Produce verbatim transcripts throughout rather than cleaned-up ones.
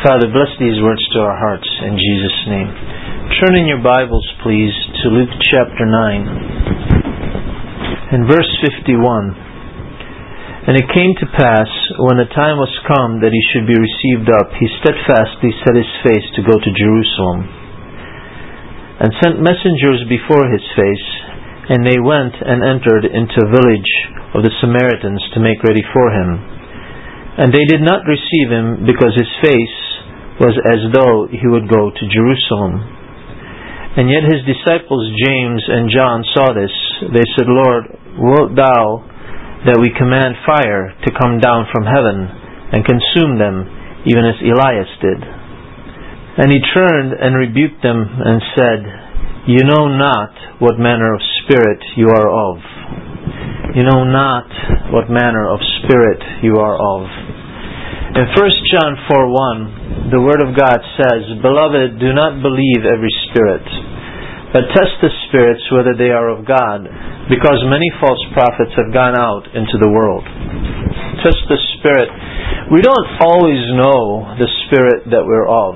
Father, bless these words to our hearts in Jesus' name. Turn in your Bibles, please, to Luke chapter nine. In verse fifty-one, "And it came to pass, when the time was come that he should be received up, he steadfastly set his face to go to Jerusalem, and sent messengers before his face, and they went and entered into a village of the Samaritans to make ready for him. And they did not receive him, because his face was as though he would go to Jerusalem. And yet his disciples James and John saw this. They said, Lord, wilt thou that we command fire to come down from heaven and consume them, even as Elias did? And he turned and rebuked them and said, You know not what manner of spirit you are of. You know not what manner of spirit you are of." In First John four one, the Word of God says, "Beloved, do not believe every spirit, but test the spirits whether they are of God, because many false prophets have gone out into the world." Test the spirit. We don't always know the spirit that we're of.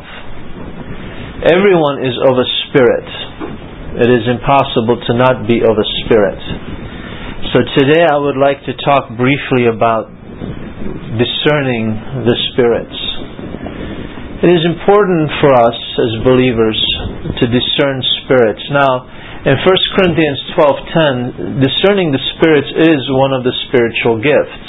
Everyone is of a spirit. It is impossible to not be of a spirit. So today I would like to talk briefly about discerning the spirits. It is important for us as believers to discern spirits. Now, in First Corinthians twelve ten, discerning the spirits is one of the spiritual gifts.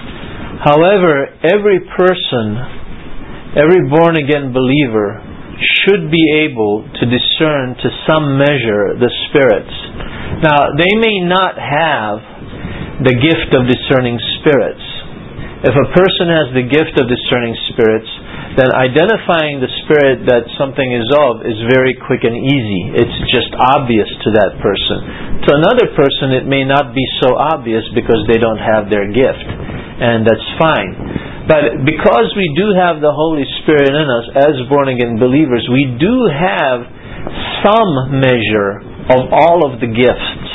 However, every person, every born-again believer should be able to discern to some measure the spirits. Now, they may not have the gift of discerning spirits. If a person has the gift of discerning spirits, then identifying the spirit that something is of is very quick and easy. It's just obvious to that person. To another person, it may not be so obvious because they don't have their gift, and that's fine. But because we do have the Holy Spirit in us as born-again believers, we do have some measure of all of the gifts,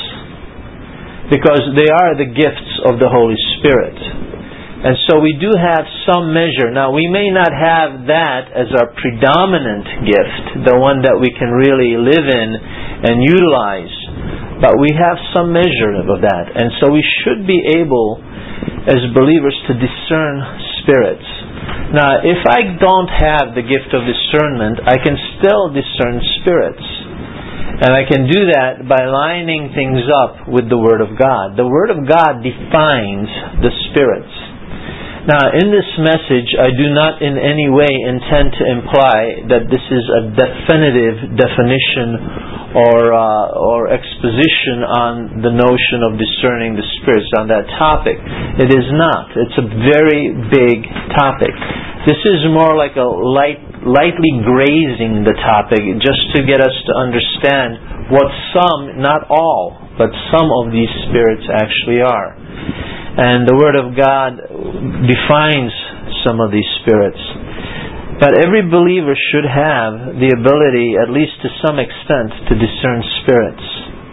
because they are the gifts of the Holy Spirit. And so we do have some measure. Now, we may not have that as our predominant gift, the one that we can really live in and utilize, but we have some measure of that. And so we should be able, as believers, to discern spirits. Now, if I don't have the gift of discernment, I can still discern spirits. And I can do that by lining things up with the Word of God. The Word of God defines the spirits. Now, in this message, I do not in any way intend to imply that this is a definitive definition or uh, or exposition on the notion of discerning the spirits on that topic. It is not. It's a very big topic. This is more like a light, lightly grazing the topic, just to get us to understand what some, not all, but some of these spirits actually are. And the Word of God defines some of these spirits. But every believer should have the ability, at least to some extent, to discern spirits.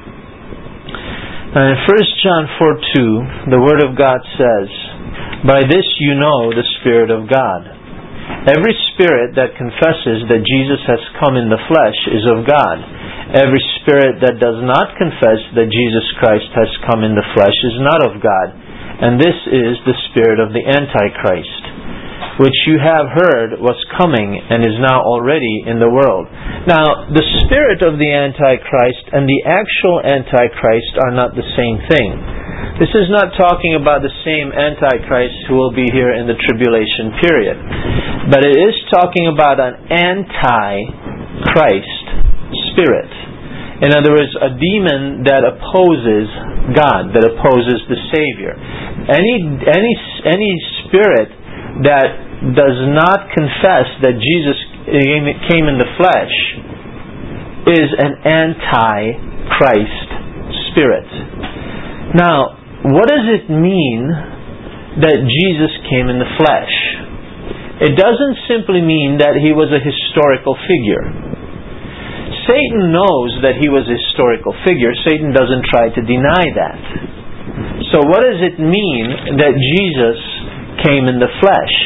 Now in First John four two, the Word of God says, "By this you know the Spirit of God. Every spirit that confesses that Jesus has come in the flesh is of God. Every spirit that does not confess that Jesus Christ has come in the flesh is not of God. And this is the spirit of the Antichrist, which you have heard was coming and is now already in the world." Now, the spirit of the Antichrist and the actual Antichrist are not the same thing. This is not talking about the same Antichrist who will be here in the tribulation period. But it is talking about an Antichrist spirit. In other words, a demon that opposes God, that opposes the Savior. Any any any spirit that does not confess that Jesus came in the flesh is an anti-Christ spirit. Now, what does it mean that Jesus came in the flesh? It doesn't simply mean that He was a historical figure. Satan knows that He was a historical figure. Satan doesn't try to deny that. So what does it mean that Jesus came in the flesh?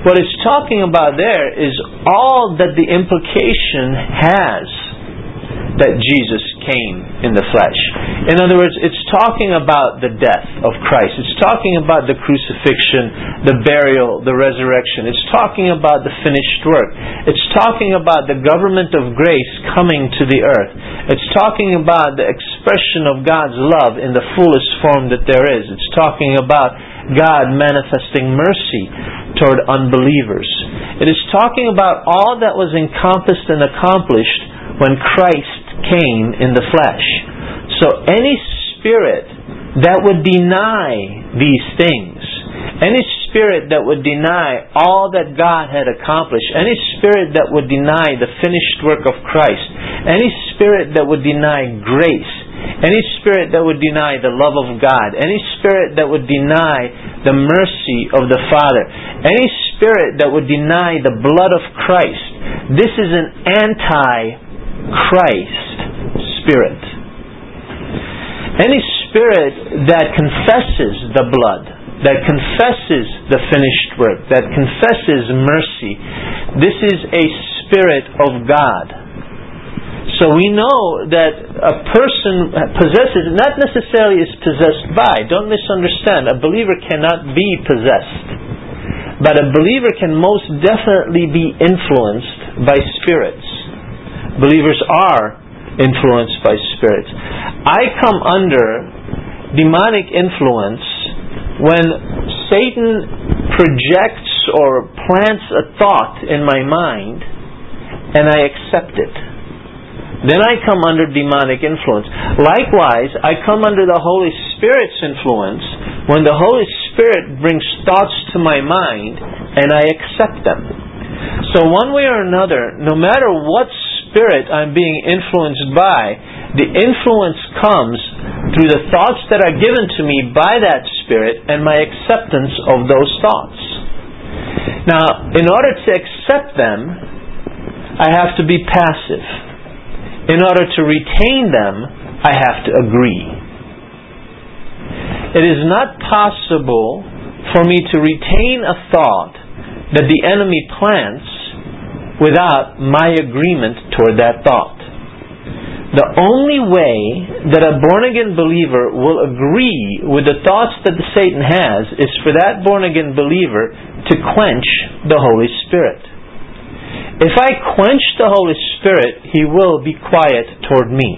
What it's talking about there is all that the implication has that Jesus came in the flesh. In other words, it's talking about the death of Christ. It's talking about the crucifixion, the burial, the resurrection. It's talking about the finished work. It's talking about the government of grace coming to the earth. It's talking about the expression of God's love in the fullest form that there is. It's talking about God manifesting mercy toward unbelievers. It is talking about all that was encompassed and accomplished when Christ came in the flesh. So any spirit that would deny these things, any spirit that would deny all that God had accomplished, any spirit that would deny the finished work of Christ, any spirit that would deny grace, any spirit that would deny the love of God, any spirit that would deny the mercy of the Father, any spirit that would deny the blood of Christ, this is an anti-Christ spirit. Any spirit that confesses the blood, that confesses the finished work, that confesses mercy, this is a spirit of God. So we know that a person possesses, not necessarily is possessed by, don't misunderstand, a believer cannot be possessed, but a believer can most definitely be influenced by spirits. Believers are influenced by spirits. I come under demonic influence when Satan projects or plants a thought in my mind and I accept it. Then I come under demonic influence. Likewise, I come under the Holy Spirit's influence when the Holy Spirit brings thoughts to my mind and I accept them. So one way or another, no matter what spirit I'm being influenced by, the influence comes through the thoughts that are given to me by that spirit and my acceptance of those thoughts. Now, in order to accept them, I have to be passive. In order to retain them, I have to agree. It is not possible for me to retain a thought that the enemy plants without my agreement toward that thought. The only way that a born-again believer will agree with the thoughts that Satan has is for that born-again believer to quench the Holy Spirit. If I quench the Holy Spirit, He will be quiet toward me.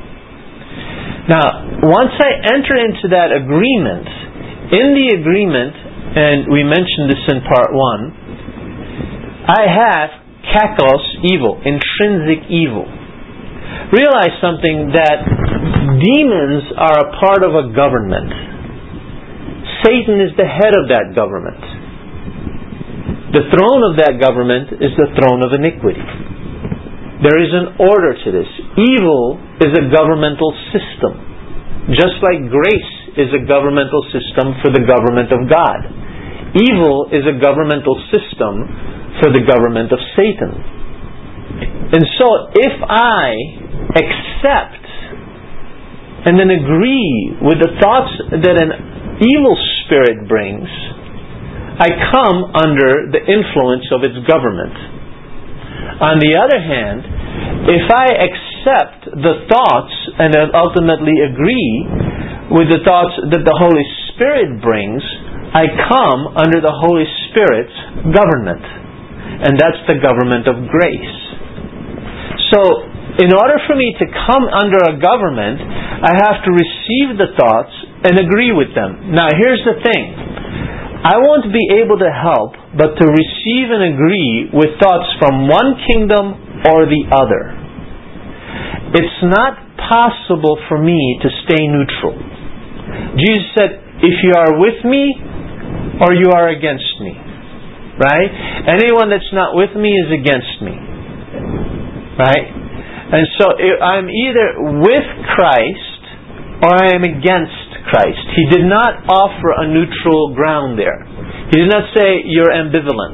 Now, once I enter into that agreement, in the agreement, and we mentioned this in part one, I have kakos evil, intrinsic evil. Realize something, that demons are a part of a government. Satan is the head of that government. The throne of that government is the throne of iniquity. There is an order to this. Evil is a governmental system, just like grace is a governmental system for the government of God. Evil is a governmental system for the government of Satan. And so if I accept and then agree with the thoughts that an evil spirit brings, I come under the influence of its government. On the other hand, if I accept the thoughts and then ultimately agree with the thoughts that the Holy Spirit brings, I come under the Holy Spirit's government. And that's the government of grace. So, in order for me to come under a government, I have to receive the thoughts and agree with them. Now, here's the thing. I won't be able to help but to receive and agree with thoughts from one kingdom or the other. It's not possible for me to stay neutral. Jesus said, if you are with me or you are against me. Right? Anyone that's not with me is against me. Right? And so I'm either with Christ or I am against Christ. He did not offer a neutral ground there. He did not say you're ambivalent.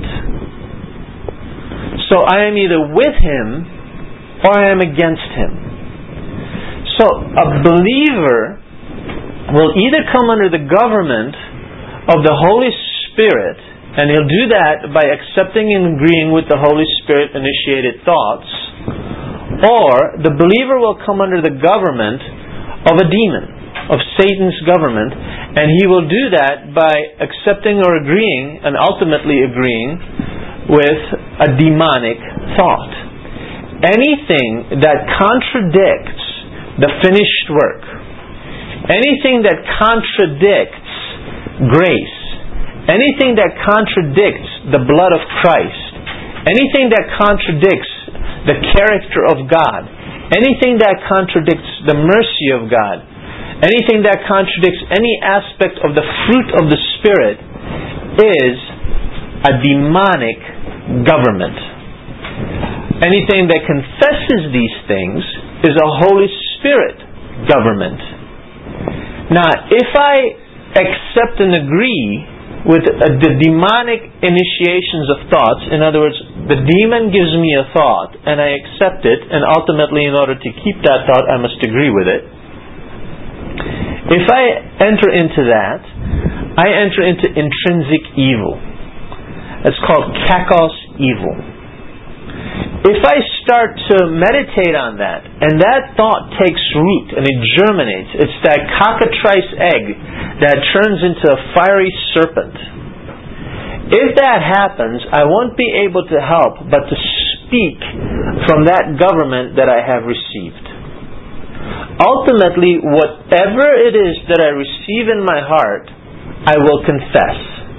So I am either with Him or I am against Him. So a believer will either come under the government of the Holy Spirit And He'll do that by accepting and agreeing with the Holy Spirit-initiated thoughts, or the believer will come under the government of a demon, of Satan's government, and he will do that by accepting or agreeing, and ultimately agreeing, with a demonic thought. Anything that contradicts the finished work, anything that contradicts grace, anything that contradicts the blood of Christ, anything that contradicts the character of God, anything that contradicts the mercy of God, anything that contradicts any aspect of the fruit of the Spirit is a demonic government. Anything that confesses these things is a Holy Spirit government. Now, if I accept and agree with uh, the demonic initiations of thoughts, in other words, the demon gives me a thought and I accept it, and ultimately in order to keep that thought I must agree with it. If I enter into that, I enter into intrinsic evil. It's called kakos evil. If I start to meditate on that, and that thought takes root and it germinates, it's that cockatrice egg that turns into a fiery serpent. If that happens, I won't be able to help but to speak from that government that I have received. Ultimately, whatever it is that I receive in my heart, I will confess.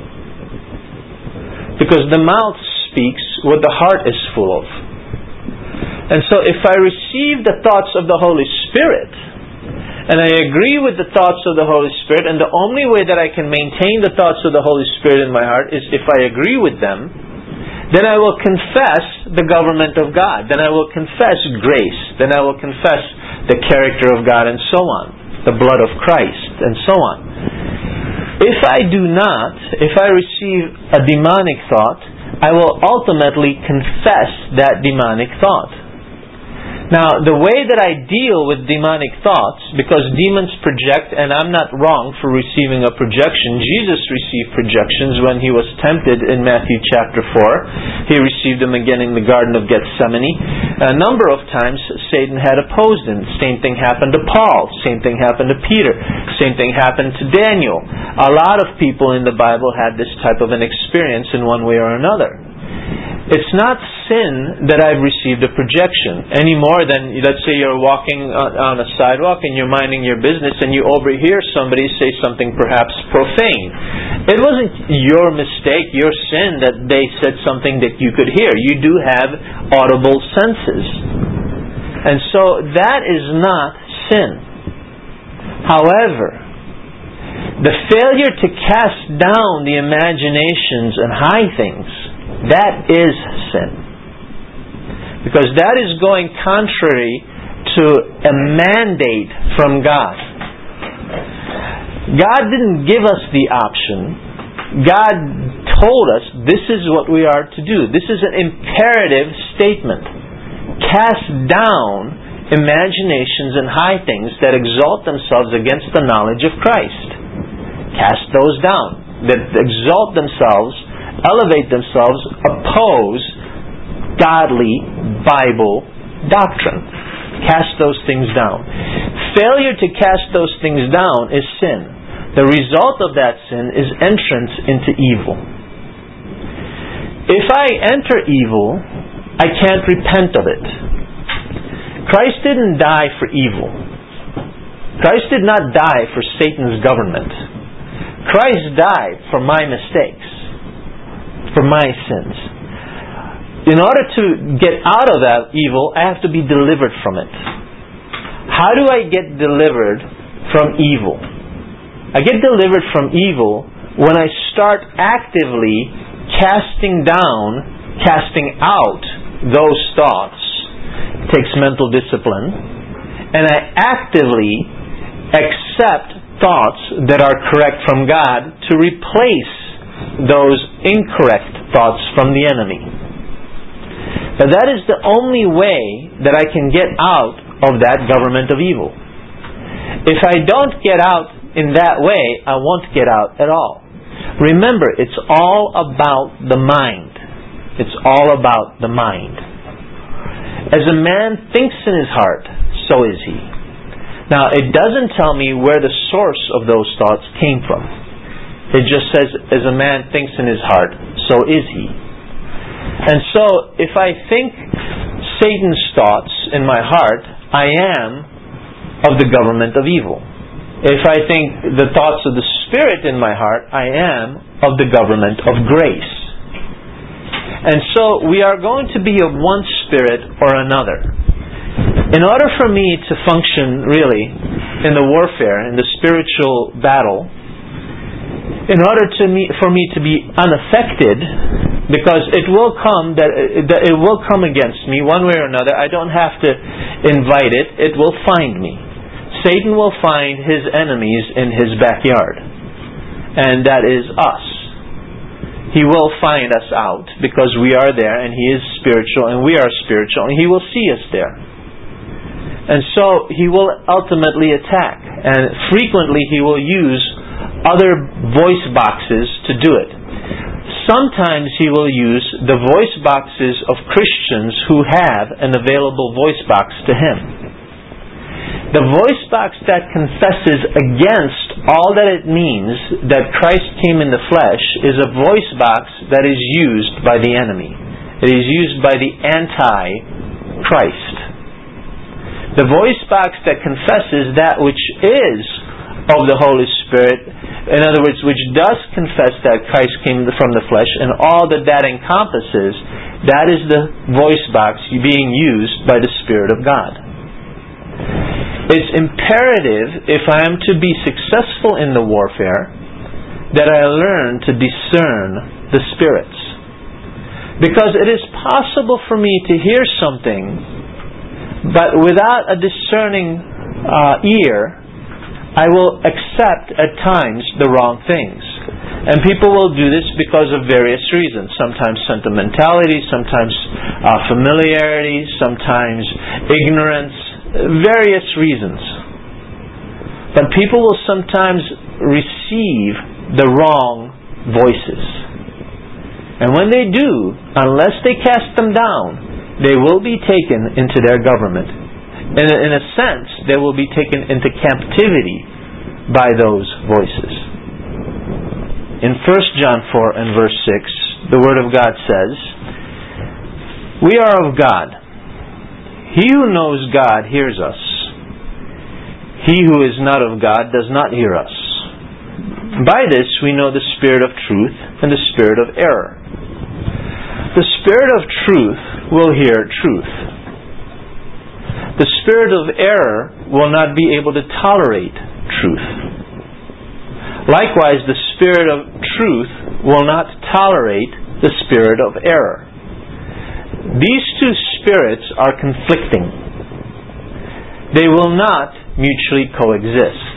Because the mouth speaks what the heart is full of. And so if I receive the thoughts of the Holy Spirit, and I agree with the thoughts of the Holy Spirit, and the only way that I can maintain the thoughts of the Holy Spirit in my heart is if I agree with them, then I will confess the government of God. Then I will confess grace. Then I will confess the character of God, and so on. The blood of Christ, and so on. If I do not, if I receive a demonic thought, I will ultimately confess that demonic thought. Now, the way that I deal with demonic thoughts, because demons project, and I'm not wrong for receiving a projection. Jesus received projections when He was tempted in Matthew chapter four. He received them again in the Garden of Gethsemane. A number of times Satan had opposed Him. Same thing happened to Paul. Same thing happened to Peter. Same thing happened to Daniel. A lot of people in the Bible had this type of an experience in one way or another. It's not sin that I've received a projection any more than, let's say you're walking on a sidewalk and you're minding your business and you overhear somebody say something perhaps profane. It wasn't your mistake, your sin that they said something that you could hear. You do have audible senses. And so that is not sin. However, the failure to cast down the imaginations and high things, that is sin. Because that is going contrary to a mandate from God. God didn't give us the option. God told us this is what we are to do. This is an imperative statement. Cast down imaginations and high things that exalt themselves against the knowledge of Christ. Cast those down. That exalt themselves, elevate themselves, oppose godly Bible doctrine. Cast those things down. Failure to cast those things down is sin. The result of that sin is entrance into evil. If I enter evil, I can't repent of it. Christ didn't die for evil. Christ did not die for Satan's government. Christ died for my mistakes, for my sins. In order to get out of that evil, I have to be delivered from it. How do I get delivered from evil? I get delivered from evil when I start actively casting down, casting out those thoughts. It takes mental discipline. And I actively accept thoughts that are correct from God to replace those incorrect thoughts from the enemy. Now that is the only way that I can get out of that government of evil. If I don't get out in that way, I won't get out at all. Remember, it's all about the mind. It's all about the mind. As a man thinks in his heart, so is he. Now, it doesn't tell me where the source of those thoughts came from. It just says, as a man thinks in his heart, so is he. And so, if I think Satan's thoughts in my heart, I am of the government of evil. If I think the thoughts of the Spirit in my heart, I am of the government of grace. And so, we are going to be of one spirit or another. In order for me to function really in the warfare, in the spiritual battle, in order to me, for me to be unaffected, because it will come that that it will come against me one way or another. I don't have to invite it; it will find me. Satan will find his enemies in his backyard, and that is us. He will find us out because we are there, and he is spiritual, and we are spiritual, and he will see us there. And so he will ultimately attack, and frequently he will use other voice boxes to do it. Sometimes he will use the voice boxes of Christians who have an available voice box to him. The voice box that confesses against all that it means that Christ came in the flesh is a voice box that is used by the enemy. It is used by the anti-Christ. The voice box that confesses that which is of the Holy Spirit, in other words, which does confess that Christ came from the flesh and all that that encompasses, that is the voice box being used by the Spirit of God. It's imperative, if I am to be successful in the warfare, that I learn to discern the spirits. Because it is possible for me to hear something, but without a discerning uh, ear, I will accept at times the wrong things. And people will do this because of various reasons. Sometimes sentimentality, sometimes uh, familiarity, sometimes ignorance, various reasons. But people will sometimes receive the wrong voices. And when they do, unless they cast them down, they will be taken into their government. In a, in a sense, they will be taken into captivity by those voices. In First John four and verse six, the Word of God says, "We are of God. He who knows God hears us. He who is not of God does not hear us. By this we know the spirit of truth and the spirit of error. The spirit of truth will hear truth. The spirit of error will not be able to tolerate truth. Likewise, the spirit of truth will not tolerate the spirit of error." These two spirits are conflicting. They will not mutually coexist.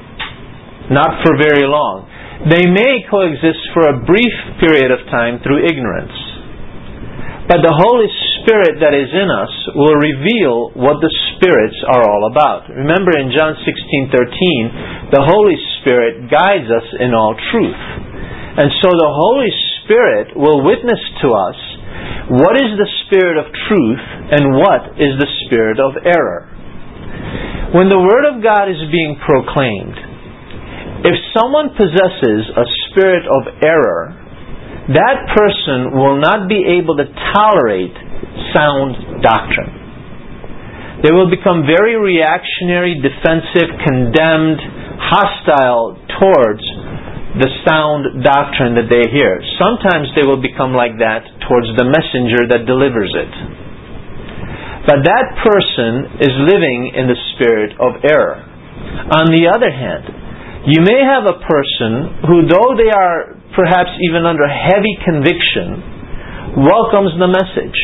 Not for very long. They may coexist for a brief period of time through ignorance. But the Holy Spirit that is in us will reveal what the spirits are all about. Remember in John sixteen thirteen, the Holy Spirit guides us in all truth. And so the Holy Spirit will witness to us what is the spirit of truth and what is the spirit of error. When the Word of God is being proclaimed, if someone possesses a spirit of error, that person will not be able to tolerate sound doctrine. They will become very reactionary, defensive, condemned, hostile towards the sound doctrine that they hear. Sometimes they will become like that towards the messenger that delivers it. But that person is living in the spirit of error. On the other hand, you may have a person who, though they are perhaps even under heavy conviction, welcomes the message.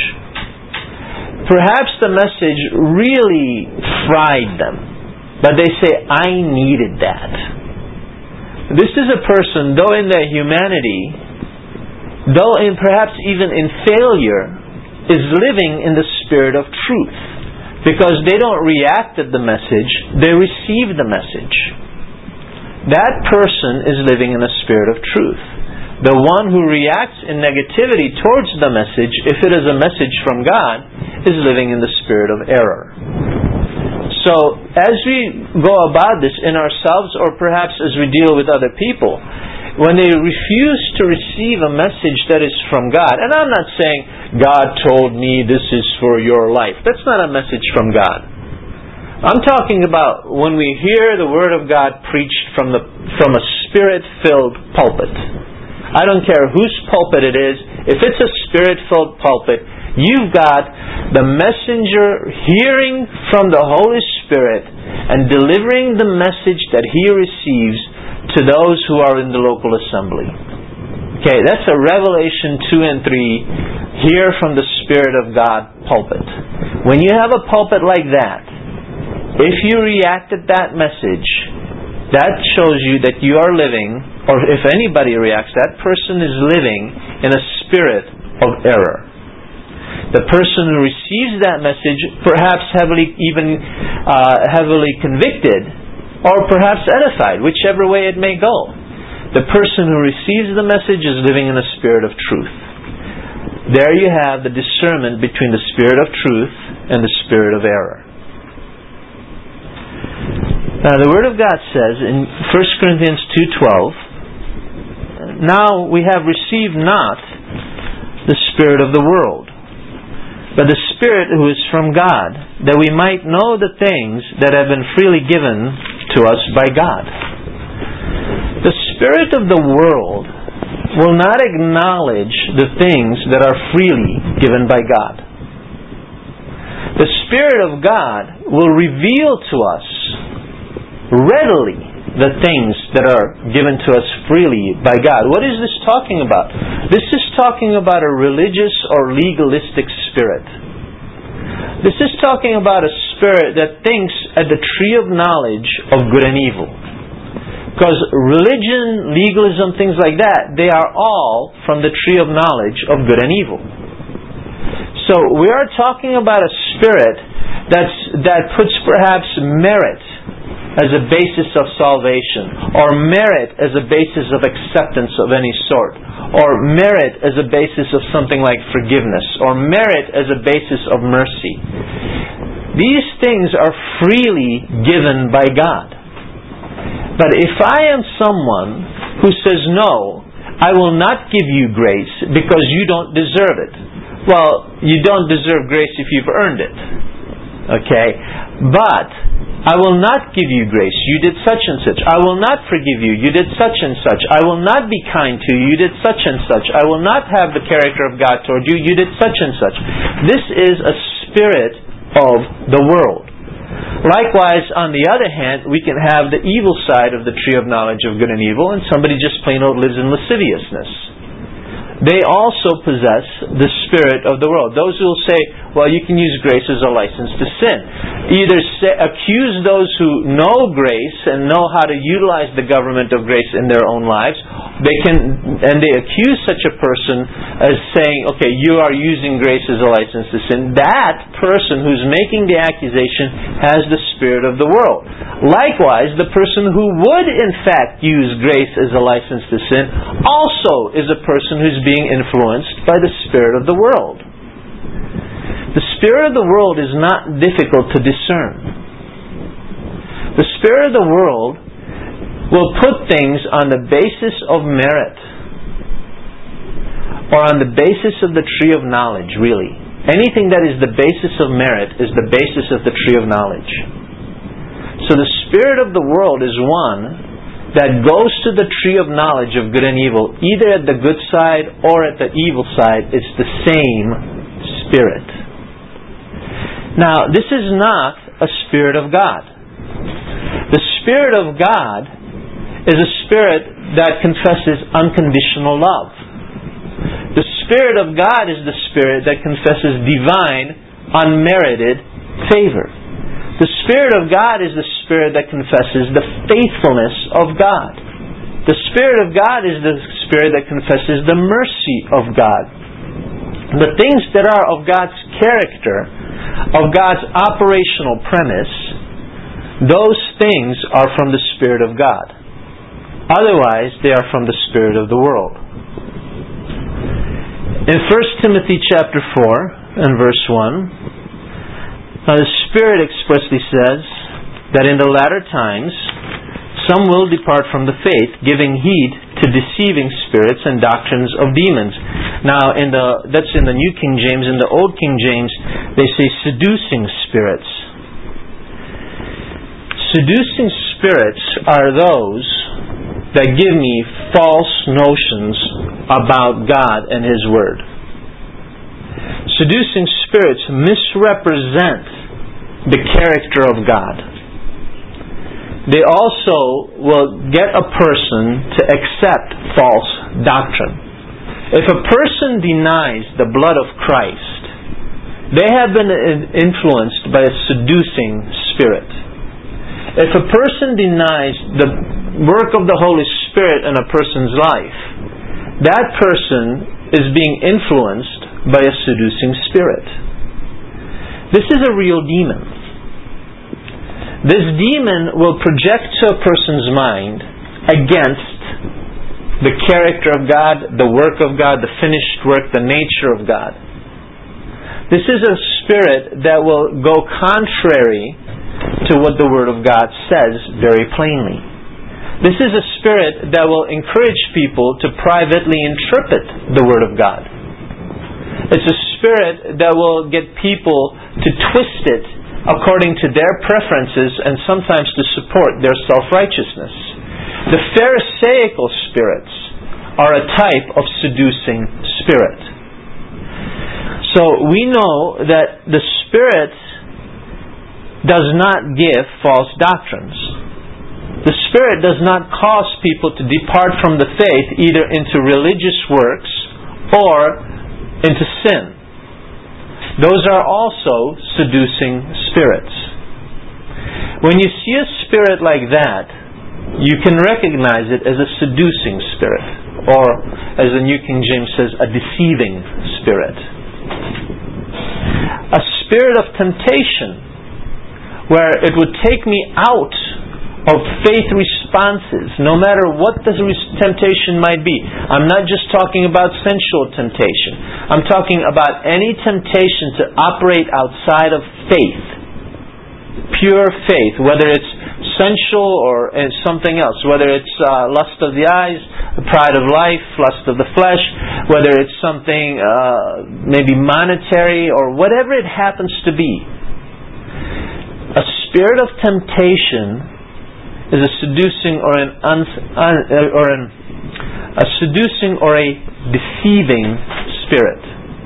Perhaps the message really fried them, but they say, "I needed that." This is a person, though in their humanity, though in perhaps even in failure, is living in the spirit of truth. Because they don't react at the message, they receive the message. That person is living in a spirit of truth. The one who reacts in negativity towards the message, if it is a message from God, is living in the spirit of error. So, as we go about this in ourselves, or perhaps as we deal with other people, when they refuse to receive a message that is from God, and I'm not saying, God told me this is for your life. That's not a message from God. I'm talking about when we hear the Word of God preached from the from a Spirit-filled pulpit. I don't care whose pulpit it is. If it's a Spirit-filled pulpit, you've got the messenger hearing from the Holy Spirit and delivering the message that he receives to those who are in the local assembly. Okay, that's a Revelation two and three, hear from the Spirit of God pulpit. When you have a pulpit like that, if you react to that message, that shows you that you are living, or if anybody reacts, that person is living in a spirit of error. The person who receives that message, perhaps heavily, even uh, heavily convicted, or perhaps edified, whichever way it may go. The person who receives the message is living in a spirit of truth. There you have the discernment between the spirit of truth and the spirit of error. Now the Word of God says in First Corinthians two twelve, now we have received not the spirit of the world, but the Spirit who is from God, that we might know the things that have been freely given to us by God. The spirit of the world will not acknowledge the things that are freely given by God. The Spirit of God will reveal to us readily the things that are given to us freely by God. What is this talking about? This is talking about a religious or legalistic spirit. This is talking about a spirit that thinks at the tree of knowledge of good and evil. Because religion, legalism, things like that, they are all from the tree of knowledge of good and evil. So we are talking about a spirit that's, that puts perhaps merit as a basis of salvation, or merit as a basis of acceptance of any sort, or merit as a basis of something like forgiveness, or merit as a basis of mercy. These things are freely given by God. But if I am someone who says, no, I will not give you grace because you don't deserve it. Well, you don't deserve grace if you've earned it. Okay? But I will not give you grace. You did such and such. I will not forgive you. You did such and such. I will not be kind to you. You did such and such. I will not have the character of God toward you. You did such and such. This is a spirit of the world. Likewise, on the other hand, we can have the evil side of the tree of knowledge of good and evil, and somebody just plain old lives in lasciviousness. They also possess the spirit of the world. Those who will say, well, you can use grace as a license to sin. Either say, accuse those who know grace and know how to utilize the government of grace in their own lives. They can, and they accuse such a person as saying, okay, you are using grace as a license to sin. That person who's making the accusation has the spirit of the world. Likewise, the person who would in fact use grace as a license to sin also is a person who's being influenced by the spirit of the world. The spirit of the world is not difficult to discern. The spirit of the world will put things on the basis of merit, or on the basis of the tree of knowledge, really. Anything that is the basis of merit is the basis of the tree of knowledge. So the spirit of the world is one that goes to the tree of knowledge of good and evil, either at the good side or at the evil side. It's the same spirit. Now, this is not a spirit of God. The Spirit of God is a spirit that confesses unconditional love. The Spirit of God is the spirit that confesses divine, unmerited favor. The Spirit of God is the spirit that confesses the faithfulness of God. The Spirit of God is the spirit that confesses the mercy of God. The things that are of God's character, of God's operational premise, those things are from the Spirit of God. Otherwise, they are from the spirit of the world. In First Timothy chapter four and verse one, now the Spirit expressly says that in the latter times some will depart from the faith, giving heed to deceiving spirits and doctrines of demons. Now, in the that's in the New King James. In the Old King James, they say seducing spirits. Seducing spirits are those that give me false notions about God and His Word. Seducing spirits misrepresent the character of God. They also will get a person to accept false doctrine. If a person denies the blood of Christ, they have been influenced by a seducing spirit. If a person denies the work of the Holy Spirit in a person's life, that person is being influenced by a seducing spirit. This is a real demon. This demon will project to a person's mind against the character of God, the work of God, the finished work, the nature of God. This is a spirit that will go contrary to what the Word of God says very plainly. This is a spirit that will encourage people to privately interpret the Word of God. It's a spirit that will get people to twist it according to their preferences and sometimes to support their self-righteousness. The Pharisaical spirits are a type of seducing spirit. So we know that the Spirit does not give false doctrines. The Spirit does not cause people to depart from the faith either into religious works or into sin. Those are also seducing spirits. When you see a spirit like that, you can recognize it as a seducing spirit, or as the New King James says, a deceiving spirit. A spirit of temptation, where it would take me out of faith responses, no matter what the temptation might be. I'm not just talking about sensual temptation. I'm talking about any temptation to operate outside of faith. Pure faith, whether it's sensual or something else, whether it's uh, lust of the eyes, pride of life, lust of the flesh, whether it's something uh, maybe monetary or whatever it happens to be. A spirit of temptation is a seducing or an un, un, or an, a seducing or a deceiving spirit.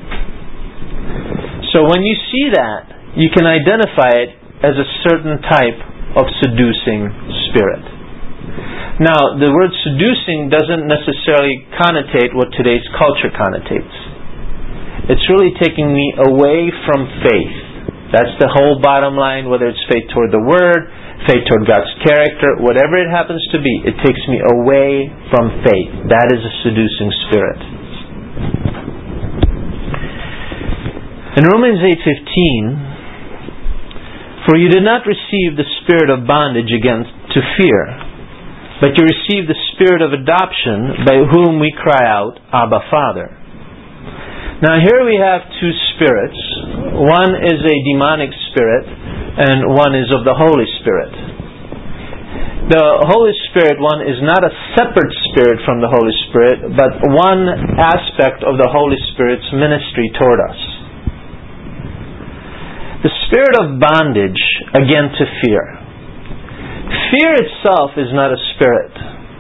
So when you see that, you can identify it as a certain type of seducing spirit. Now, the word seducing doesn't necessarily connotate what today's culture connotates. It's really taking me away from faith. That's the whole bottom line, whether it's faith toward the Word, faith toward God's character, whatever it happens to be, it takes me away from faith. That is a seducing spirit. In Romans eight fifteen, for you did not receive the spirit of bondage again to fear, but you received the spirit of adoption, by whom we cry out, Abba, Father. Now here we have two spirits. One is a demonic spirit, and one is of the Holy Spirit. The Holy Spirit one is not a separate spirit from the Holy Spirit, but one aspect of the Holy Spirit's ministry toward us. The spirit of bondage, again, to fear. Fear itself is not a spirit.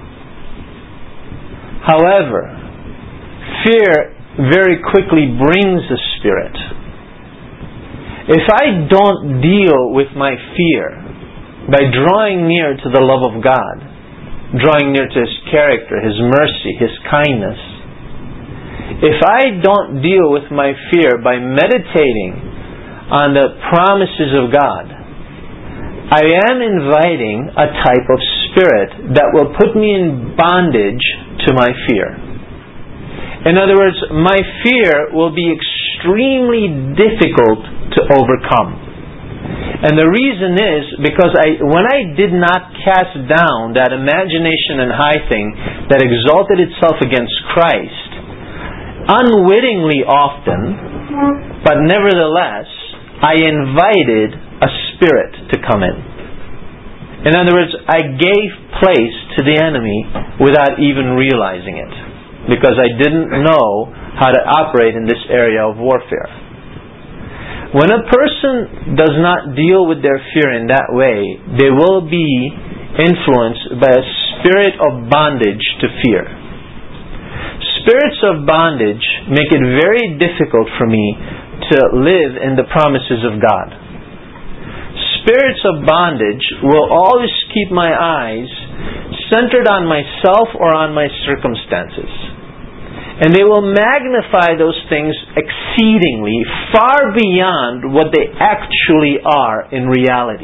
However, fear very quickly brings a spirit. If I don't deal with my fear by drawing near to the love of God, drawing near to His character, His mercy, His kindness, if I don't deal with my fear by meditating on the promises of God, I am inviting a type of spirit that will put me in bondage to my fear. In other words, my fear will be extremely difficult to overcome. And the reason is because I, when I did not cast down that imagination and high thing that exalted itself against Christ, unwittingly often, but nevertheless, I invited a spirit to come in. In other words, I gave place to the enemy without even realizing it, because I didn't know how to operate in this area of warfare. When a person does not deal with their fear in that way, they will be influenced by a spirit of bondage to fear. Spirits of bondage make it very difficult for me to live in the promises of God. Spirits of bondage will always keep my eyes centered on myself or on my circumstances. And they will magnify those things exceedingly, far beyond what they actually are in reality.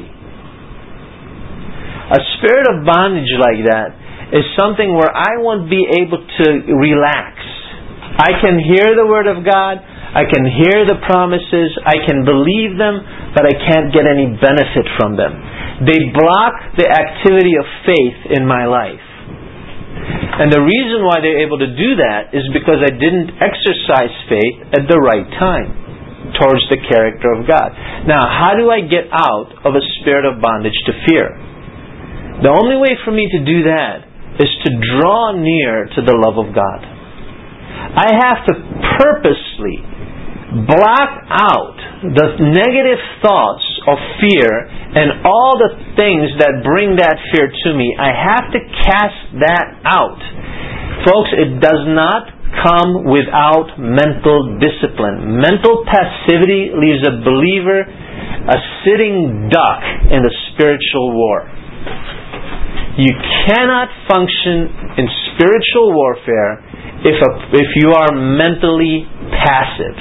A spirit of bondage like that is something where I won't be able to relax. I can hear the Word of God, I can hear the promises, I can believe them, but I can't get any benefit from them. They block the activity of faith in my life. And the reason why they're able to do that is because I didn't exercise faith at the right time towards the character of God. Now, how do I get out of a spirit of bondage to fear? The only way for me to do that is to draw near to the love of God. I have to purposely block out the negative thoughts of fear and all the things that bring that fear to me. I have to cast that out. Folks, it does not come without mental discipline. Mental passivity leaves a believer a sitting duck in a spiritual war. You cannot function in spiritual warfare if, a, if you are mentally passive.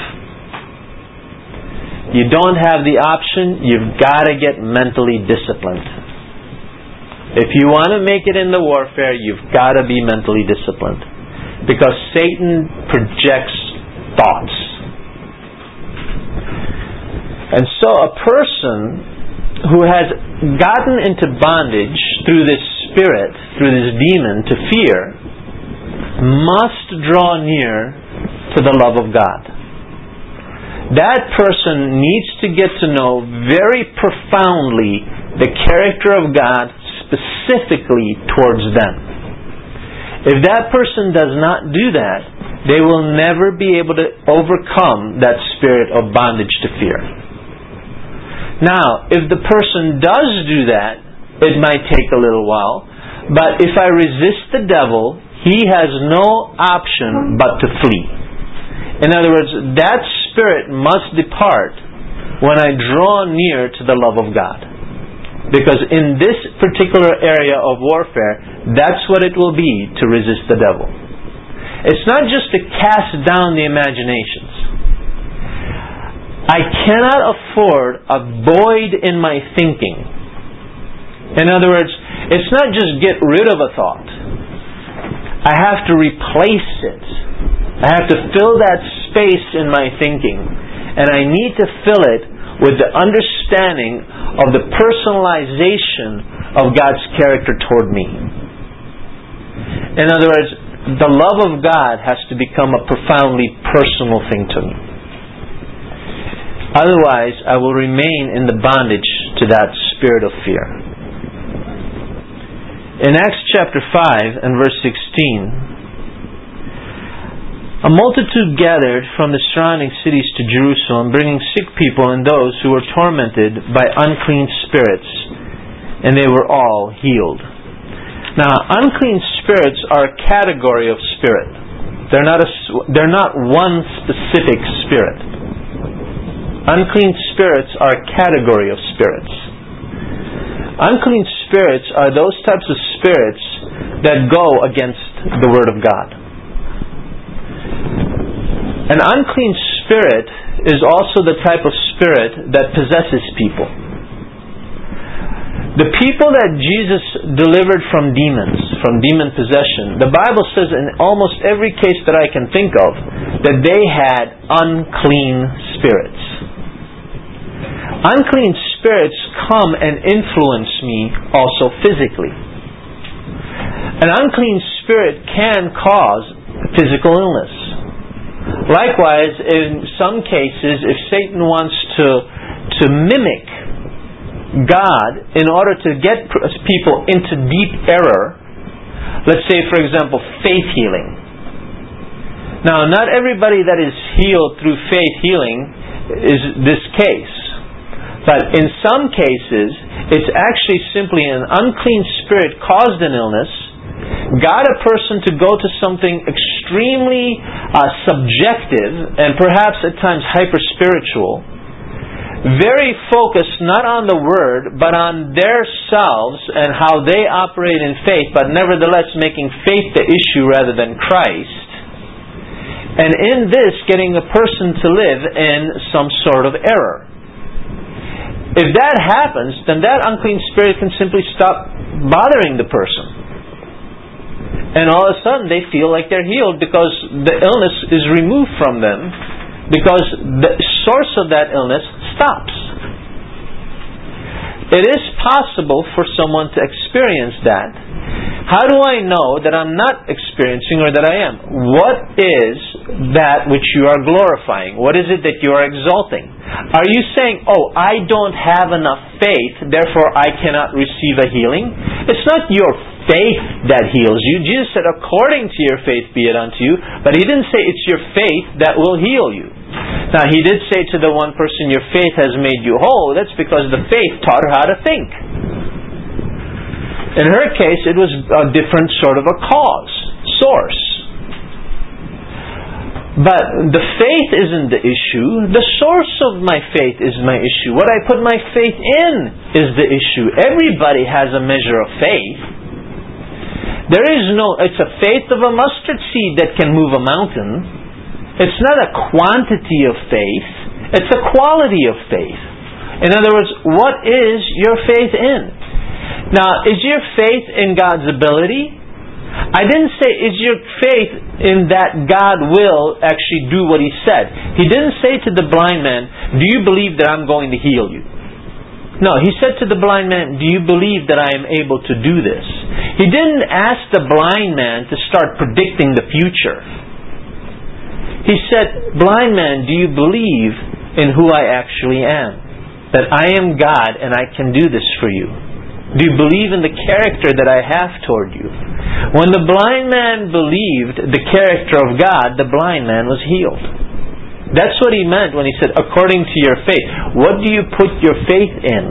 You don't have the option. You've got to get mentally disciplined. If you want to make it in the warfare, you've got to be mentally disciplined. Because Satan projects thoughts. And so a person who has gotten into bondage through this spirit, through this demon, to fear, must draw near to the love of God. That person needs to get to know very profoundly the character of God specifically towards them. If that person does not do that, they will never be able to overcome that spirit of bondage to fear. Now, if the person does do that, it might take a little while, but if I resist the devil, he has no option but to flee. In other words, that spirit must depart when I draw near to the love of God. Because in this particular area of warfare, that's what it will be to resist the devil. It's not just to cast down the imaginations. I cannot afford a void in my thinking. In other words, it's not just get rid of a thought. I have to replace it. I have to fill that space in my thinking. And I need to fill it with the understanding of the personalization of God's character toward me. In other words, the love of God has to become a profoundly personal thing to me. Otherwise, I will remain in the bondage to that spirit of fear. In Acts chapter five and verse sixteen, a multitude gathered from the surrounding cities to Jerusalem, bringing sick people and those who were tormented by unclean spirits, and they were all healed. Now, unclean spirits are a category of spirit. They're not a, they're not one specific spirit. Unclean spirits are a category of spirits. Unclean spirits are those types of spirits that go against the Word of God. An unclean spirit is also the type of spirit that possesses people. The people that Jesus delivered from demons, from demon possession, the Bible says in almost every case that I can think of, that they had unclean spirits. Unclean spirits come and influence me also physically. An unclean spirit can cause physical illness. Likewise, in some cases, if Satan wants to, to mimic God in order to get people into deep error, let's say, for example, faith healing. Now, not everybody that is healed through faith healing is this case. But in some cases, it's actually simply an unclean spirit caused an illness, got a person to go to something extremely uh, subjective and perhaps at times hyper-spiritual, very focused not on the Word, but on their selves and how they operate in faith, but nevertheless making faith the issue rather than Christ. And in this, getting a person to live in some sort of error. If that happens, then that unclean spirit can simply stop bothering the person. And all of a sudden they feel like they're healed because the illness is removed from them, because the source of that illness stops. It is possible for someone to experience that. How do I know that I'm not experiencing or that I am? What is that which you are glorifying? What is it that you are exalting? Are you saying, oh, I don't have enough faith, therefore I cannot receive a healing? It's not your faith that heals you. Jesus said, according to your faith be it unto you. But He didn't say it's your faith that will heal you. Now, He did say to the one person, your faith has made you whole. That's because the faith taught her how to think. In her case, it was a different sort of a cause, source. But the faith isn't the issue. The source of my faith is my issue. What I put my faith in is the issue. Everybody has a measure of faith. There is no, it's a faith of a mustard seed that can move a mountain. It's not a quantity of faith. It's a quality of faith. In other words, what is your faith in? Now, is your faith in God's ability? I didn't say, is your faith in that God will actually do what He said? He didn't say to the blind man, do you believe that I'm going to heal you? No, He said to the blind man, do you believe that I am able to do this? He didn't ask the blind man to start predicting the future. He said, blind man, do you believe in who I actually am? That I am God and I can do this for you? Do you believe in the character that I have toward you? When the blind man believed the character of God, the blind man was healed. That's what He meant when He said, according to your faith. What do you put your faith in?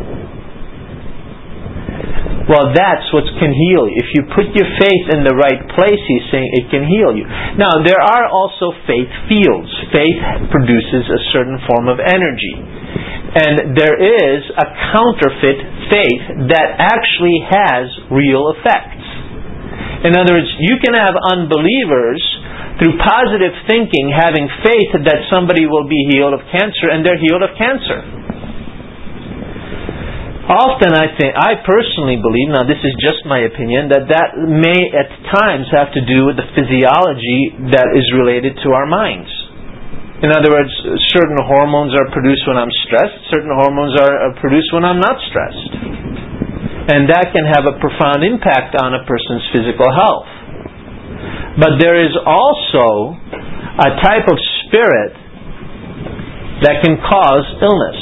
Well, that's what can heal you. If you put your faith in the right place, He's saying it can heal you. Now, there are also faith fields. Faith produces a certain form of energy. And there is a counterfeit faith that actually has real effects. In other words, you can have unbelievers through positive thinking having faith that somebody will be healed of cancer, and they're healed of cancer. Often I think, I personally believe, now this is just my opinion, that that may at times have to do with the physiology that is related to our minds. In other words, certain hormones are produced when I'm stressed, certain hormones are produced when I'm not stressed. And that can have a profound impact on a person's physical health. But there is also a type of spirit that can cause illness.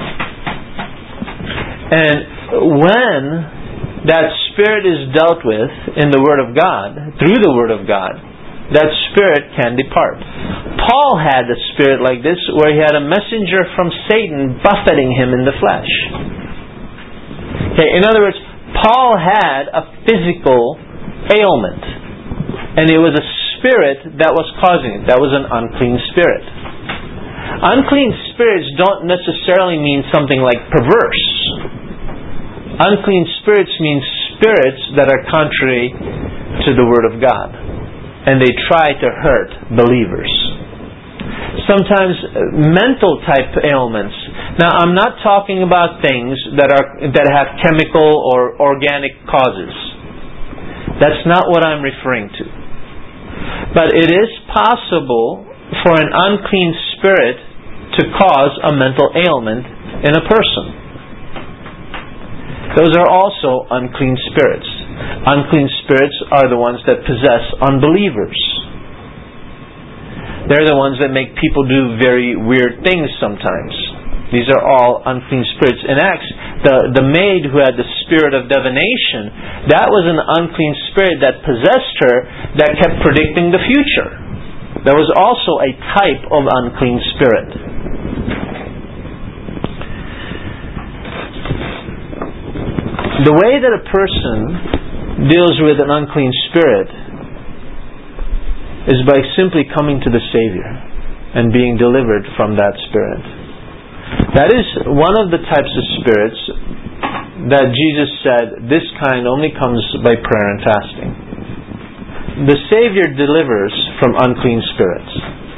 And when that spirit is dealt with in the Word of God, through the Word of God, that spirit can depart. Paul had a spirit like this where he had a messenger from Satan buffeting him in the flesh. Okay, in other words, Paul had a physical ailment, and it was a spirit that was causing it. That was an unclean spirit. Unclean spirits don't necessarily mean something like perverse. Unclean spirits mean spirits that are contrary to the Word of God, and they try to hurt believers. Sometimes mental type ailments. Now, I'm not talking about things that are that have chemical or organic causes. That's not what I'm referring to. But it is possible for an unclean spirit to cause a mental ailment in a person. Those are also unclean spirits. Unclean spirits are the ones that possess unbelievers. They're the ones that make people do very weird things sometimes. These are all unclean spirits. In Acts, the, the maid who had the spirit of divination, that was an unclean spirit that possessed her, that kept predicting the future. That was also a type of unclean spirit. The way that a person deals with an unclean spirit is by simply coming to the Savior and being delivered from that spirit. That is one of the types of spirits that Jesus said, this kind only comes by prayer and fasting. The Savior delivers from unclean spirits.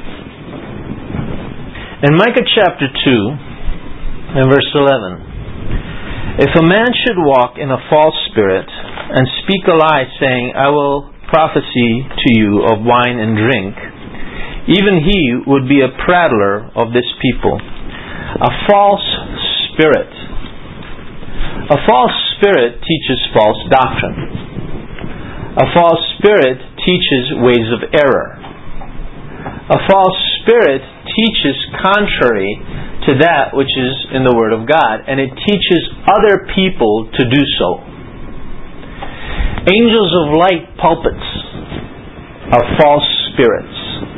In Micah chapter two and verse eleven, if a man should walk in a false spirit and speak a lie, saying, I will prophesy to you of wine and drink, even he would be a prattler of this people. A false spirit. A false spirit teaches false doctrine. A false spirit teaches ways of error. A false spirit teaches contrary to that which is in the Word of God, and it teaches other people to do so. Angels of light pulpits are false spirits.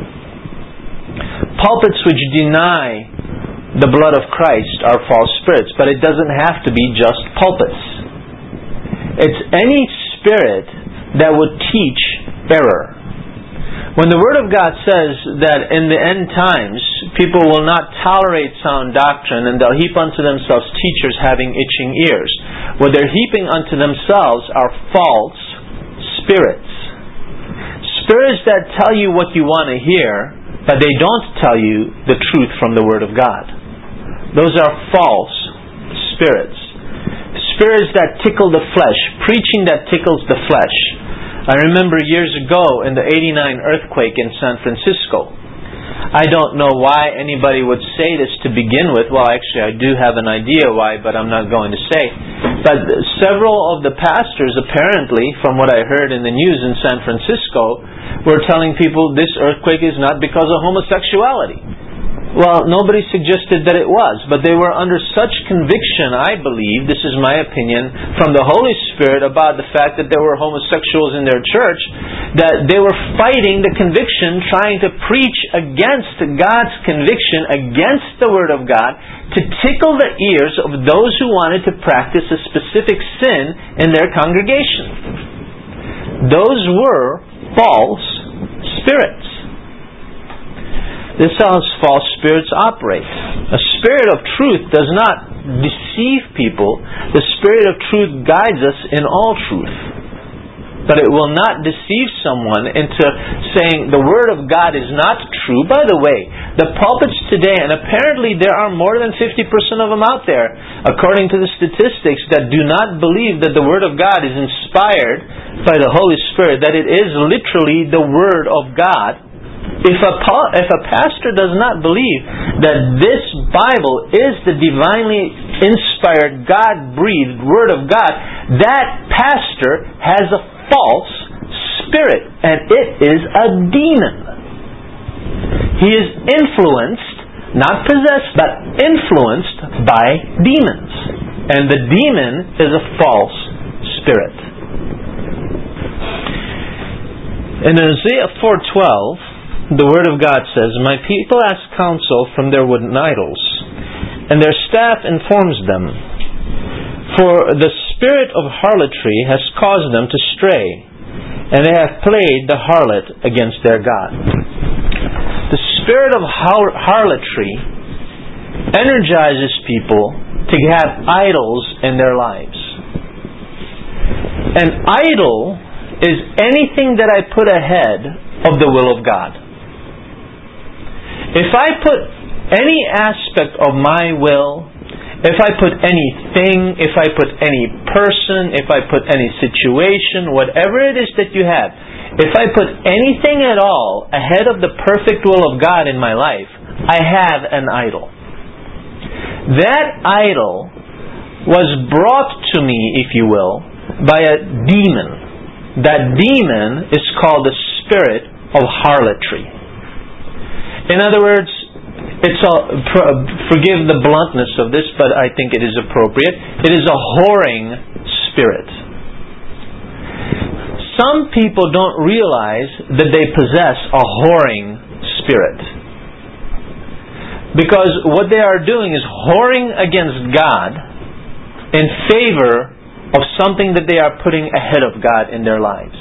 Pulpits which deny the blood of Christ are false spirits, but it doesn't have to be just pulpits. It's any spirit that would teach error. When the Word of God says that in the end times people will not tolerate sound doctrine and they'll heap unto themselves teachers having itching ears, what they're heaping unto themselves are false spirits. Spirits that tell you what you want to hear, but they don't tell you the truth from the Word of God. Those are false spirits. Spirits that tickle the flesh. Preaching that tickles the flesh. I remember years ago in the eighty-nine earthquake in San Francisco. I don't know why anybody would say this to begin with. Well, actually, I do have an idea why, but I'm not going to say. But several of the pastors, apparently, from what I heard in the news in San Francisco, were telling people this earthquake is not because of homosexuality. Well, nobody suggested that it was, but they were under such conviction, I believe, this is my opinion, from the Holy Spirit about the fact that there were homosexuals in their church, that they were fighting the conviction, trying to preach against God's conviction, against the Word of God, to tickle the ears of those who wanted to practice a specific sin in their congregation. Those were false spirits. This is how false spirits operate. A spirit of truth does not deceive people. The Spirit of truth guides us in all truth. But it will not deceive someone into saying the Word of God is not true. By the way, the pulpits today, and apparently there are more than fifty percent of them out there, according to the statistics, that do not believe that the Word of God is inspired by the Holy Spirit, that it is literally the Word of God. If a, if a pastor does not believe that this Bible is the divinely inspired, God-breathed Word of God, that pastor has a false spirit, and it is a demon. He is influenced, not possessed, but influenced by demons. And the demon is a false spirit. In Isaiah four twelve, the Word of God says, my people ask counsel from their wooden idols, and their staff informs them. For the spirit of harlotry has caused them to stray, and they have played the harlot against their God. The spirit of har- harlotry energizes people to have idols in their lives. An idol is anything that I put ahead of the will of God. If I put any aspect of my will, if I put anything, if I put any person, if I put any situation, whatever it is that you have, if I put anything at all ahead of the perfect will of God in my life, I have an idol. That idol was brought to me, if you will, by a demon. That demon is called the spirit of harlotry. In other words, it's a, forgive the bluntness of this, but I think it is appropriate. It is a whoring spirit. Some people don't realize that they possess a whoring spirit. Because what they are doing is whoring against God in favor of something that they are putting ahead of God in their lives.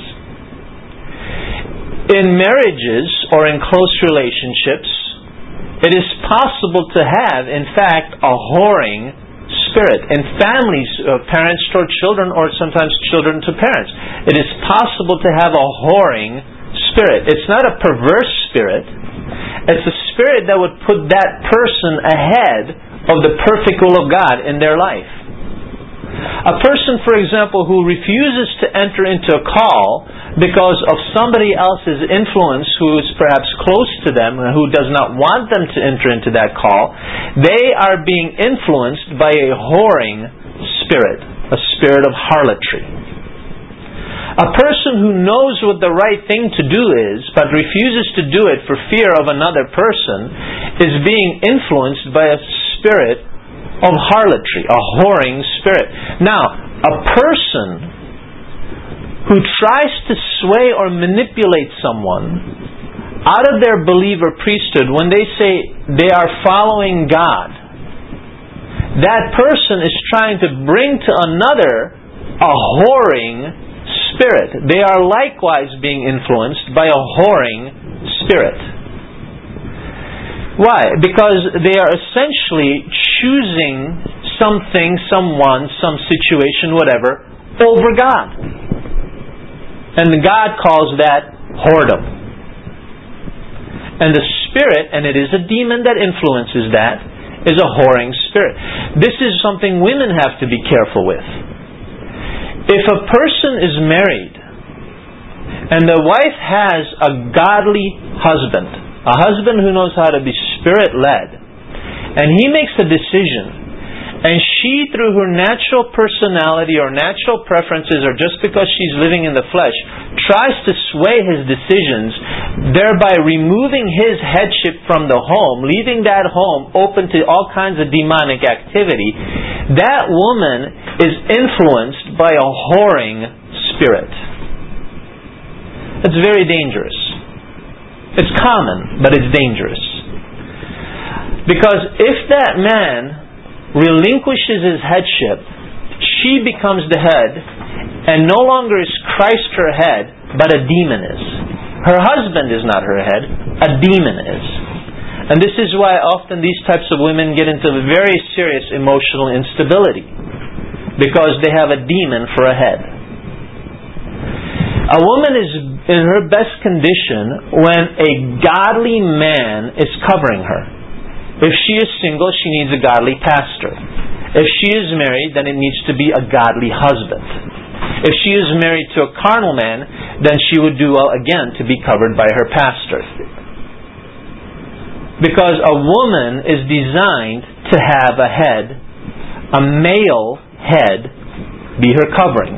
In marriages or in close relationships, it is possible to have, in fact, a whoring spirit. In families, uh, parents toward children, or sometimes children to parents, it is possible to have a whoring spirit. It's not a perverse spirit. It's a spirit that would put that person ahead of the perfect will of God in their life. A person, for example, who refuses to enter into a call because of somebody else's influence who is perhaps close to them and who does not want them to enter into that call, they are being influenced by a whoring spirit, a spirit of harlotry. A person who knows what the right thing to do is, but refuses to do it for fear of another person, is being influenced by a spirit of harlotry, a whoring spirit. Now, a person who tries to sway or manipulate someone out of their believer priesthood when they say they are following God, that person is trying to bring to another a whoring spirit. They are likewise being influenced by a whoring spirit. Why? Because they are essentially choosing something, someone, some situation, whatever, over God. And God calls that whoredom. And the spirit, and it is a demon that influences that, is a whoring spirit. This is something women have to be careful with. If a person is married and the wife has a godly husband, a husband who knows how to be spirit-led, and he makes a decision, and she, through her natural personality or natural preferences, or just because she's living in the flesh, tries to sway his decisions, thereby removing his headship from the home, leaving that home open to all kinds of demonic activity, that woman is influenced by a whoring spirit. It's very dangerous. It's common, but it's dangerous. Because if that man relinquishes his headship, she becomes the head, and no longer is Christ her head, but a demon is. Her husband is not her head, a demon is. And this is why often these types of women get into very serious emotional instability, because they have a demon for a head. A woman is in her best condition when a godly man is covering her. If she is single, she needs a godly pastor. If she is married, then it needs to be a godly husband. If she is married to a carnal man, then she would do well again to be covered by her pastor. Because a woman is designed to have a head, a male head, be her covering.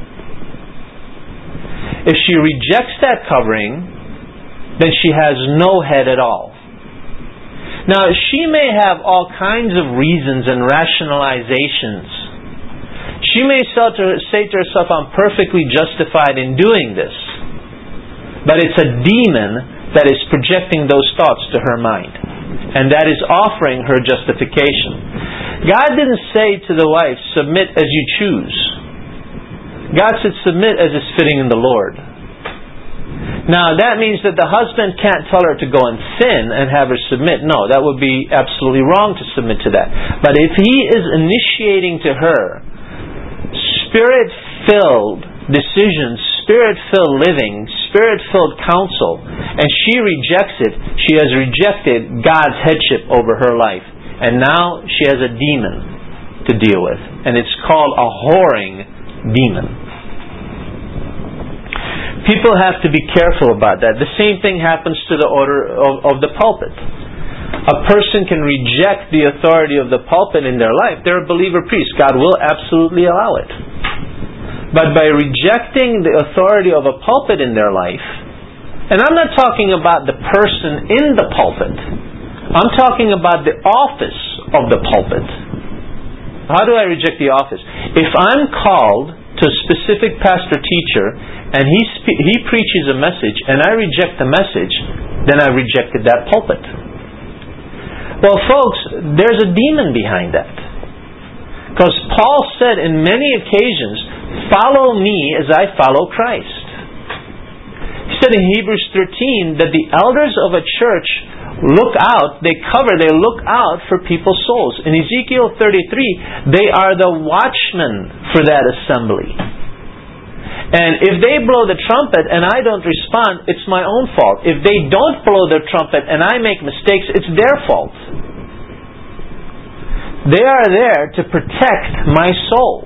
If she rejects that covering, then she has no head at all. Now, she may have all kinds of reasons and rationalizations. She may say to herself, I'm perfectly justified in doing this. But it's a demon that is projecting those thoughts to her mind. And that is offering her justification. God didn't say to the wife, submit as you choose. God said, submit as is fitting in the Lord. Now, that means that the husband can't tell her to go and sin and have her submit. No, that would be absolutely wrong to submit to that. But if he is initiating to her Spirit-filled decisions, Spirit-filled living, Spirit-filled counsel, and she rejects it, she has rejected God's headship over her life. And now she has a demon to deal with. And it's called a whoring demon. People have to be careful about that. The same thing happens to the order of, of the pulpit. A person can reject the authority of the pulpit in their life. They're a believer priest. God will absolutely allow it. But by rejecting the authority of a pulpit in their life, And I'm not talking about the person in the pulpit. I'm talking about the office of the pulpit. How do I reject the office? If I'm called to a specific pastor-teacher and he spe- he preaches a message and I reject the message, then I rejected that pulpit. Well, folks, there's a demon behind that. Because Paul said in many occasions, follow me as I follow Christ. He said in Hebrews thirteen that the elders of a church look out, they cover, they look out for people's souls. In Ezekiel thirty-three, they are the watchmen for that assembly. And if they blow the trumpet and I don't respond, it's my own fault. If they don't blow the trumpet and I make mistakes, it's their fault. They are there to protect my soul.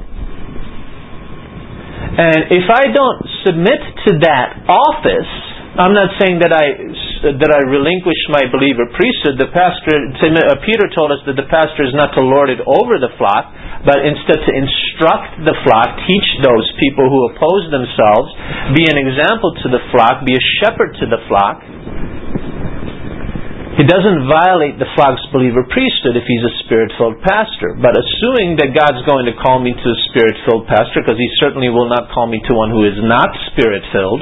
And if I don't submit to that office, I'm not saying that I that I relinquish my believer priesthood. The pastor, Peter told us that the pastor is not to lord it over the flock, but instead to instruct the flock, teach those people who oppose themselves, be an example to the flock, be a shepherd to the flock. He doesn't violate the flock's believer priesthood if he's a Spirit-filled pastor. But assuming that God's going to call me to a Spirit-filled pastor, because He certainly will not call me to one who is not Spirit-filled,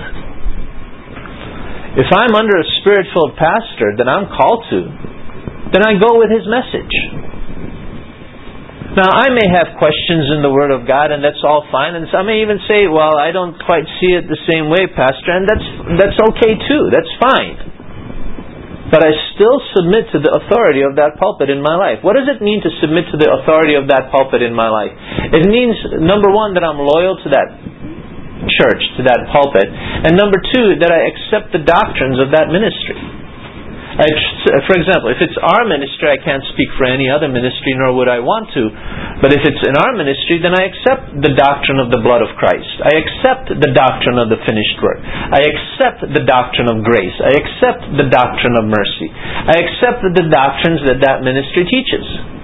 if I'm under a Spirit-filled pastor that I'm called to, then I go with his message. Now, I may have questions in the Word of God, and that's all fine. And some may even say, well, I don't quite see it the same way, Pastor, and that's that's okay too. That's fine. But I still submit to the authority of that pulpit in my life. What does it mean to submit to the authority of that pulpit in my life? It means, number one, that I'm loyal to that church, to that pulpit. And number two, that I accept the doctrines of that ministry. I, for example, if it's our ministry, I can't speak for any other ministry, nor would I want to. But if it's in our ministry, then I accept the doctrine of the blood of Christ. I accept the doctrine of the finished work. I accept the doctrine of grace. I accept the doctrine of mercy. I accept the doctrines that that ministry teaches.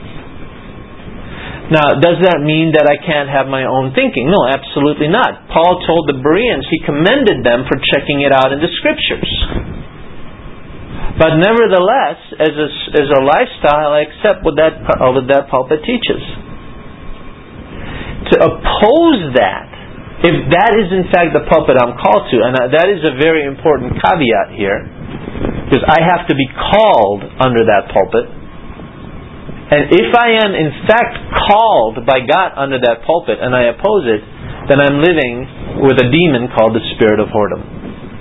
Now, does that mean that I can't have my own thinking? No, absolutely not. Paul told the Bereans, he commended them for checking it out in the Scriptures. But nevertheless, as a, as a lifestyle, I accept what that, what that pulpit teaches. To oppose that, if that is in fact the pulpit I'm called to, and that is a very important caveat here, because I have to be called under that pulpit, and if I am in fact called by God under that pulpit and I oppose it, then I'm living with a demon called the spirit of whoredom.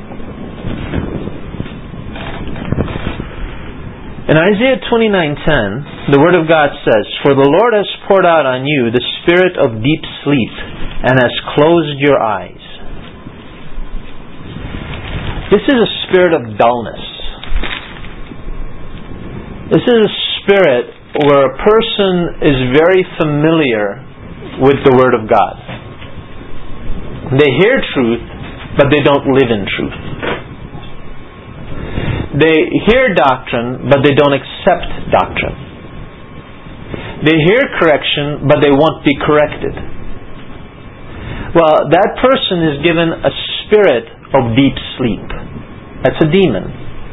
In Isaiah twenty-nine ten, the Word of God says, "For the Lord has poured out on you the spirit of deep sleep, and has closed your eyes." This is a spirit of dullness. This is a spirit where a person is very familiar with the Word of God. They hear truth, but they don't live in truth. They hear doctrine, but they don't accept doctrine. They hear correction, but they won't be corrected. Well, that person is given a spirit of deep sleep. That's a demon.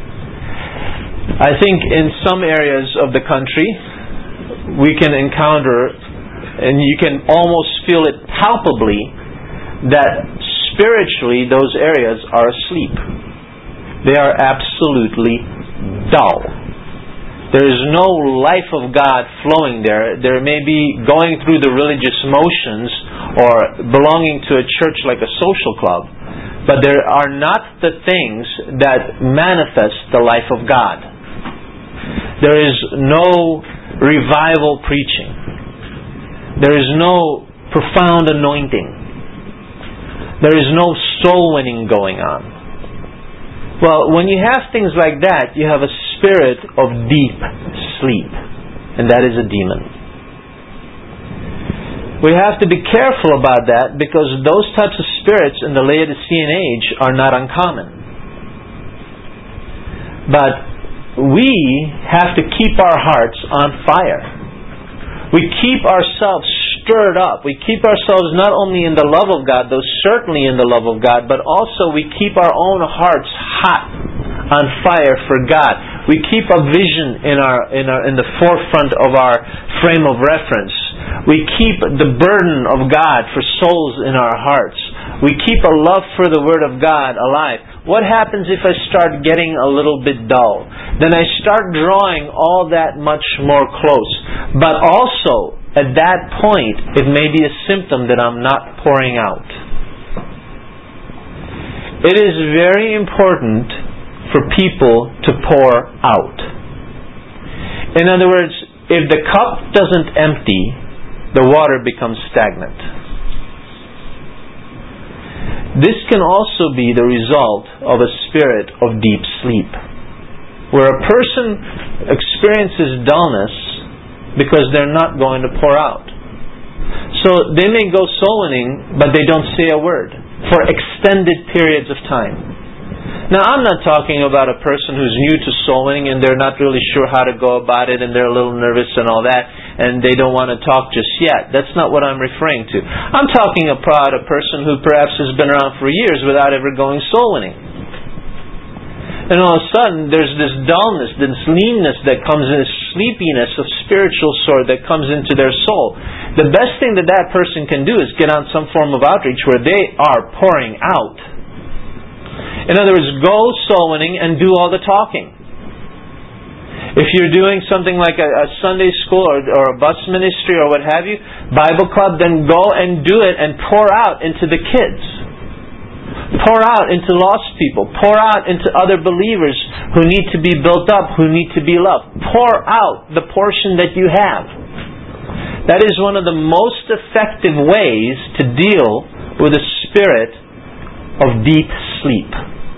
I think in some areas of the country, we can encounter, and you can almost feel it palpably, that spiritually those areas are asleep. They are absolutely dull. There is no life of God flowing there. There may be going through the religious motions or belonging to a church like a social club, but there are not the things that manifest the life of God. There is no revival preaching. There is no profound anointing. There is no soul winning going on. Well, when you have things like that, you have a spirit of deep sleep, and that is a demon. We have to be careful about that, because those types of spirits in the Laodicean age are not uncommon. But we have to keep our hearts on fire. We keep ourselves stirred up. We keep ourselves not only in the love of God, though certainly in the love of God, but also we keep our own hearts hot, on fire for God. We keep a vision in our in our in the forefront of our frame of reference. We keep the burden of God for souls in our hearts. We keep a love for the Word of God alive. What happens if I start getting a little bit dull? Then I start drawing all that much more close. But also, at that point, it may be a symptom that I'm not pouring out. It is very important for people to pour out. In other words, if the cup doesn't empty, the water becomes stagnant. This can also be the result of a spirit of deep sleep, where a person experiences dullness because they're not going to pour out. So they may go soul winning, but they don't say a word for extended periods of time. Now, I'm not talking about a person who's new to soul winning and they're not really sure how to go about it and they're a little nervous and all that and they don't want to talk just yet. That's not what I'm referring to. I'm talking about a person who perhaps has been around for years without ever going soul winning. And all of a sudden, there's this dullness, this leanness that comes in, this sleepiness of spiritual sort that comes into their soul. The best thing that that person can do is get on some form of outreach where they are pouring out. In other words, go soul winning and do all the talking. If you're doing something like a, a Sunday school or, or a bus ministry or what have you, Bible club, then go and do it and pour out into the kids. Pour out into lost people. Pour out into other believers who need to be built up, who need to be loved. Pour out the portion that you have. That is one of the most effective ways to deal with a spirit of deep sleep.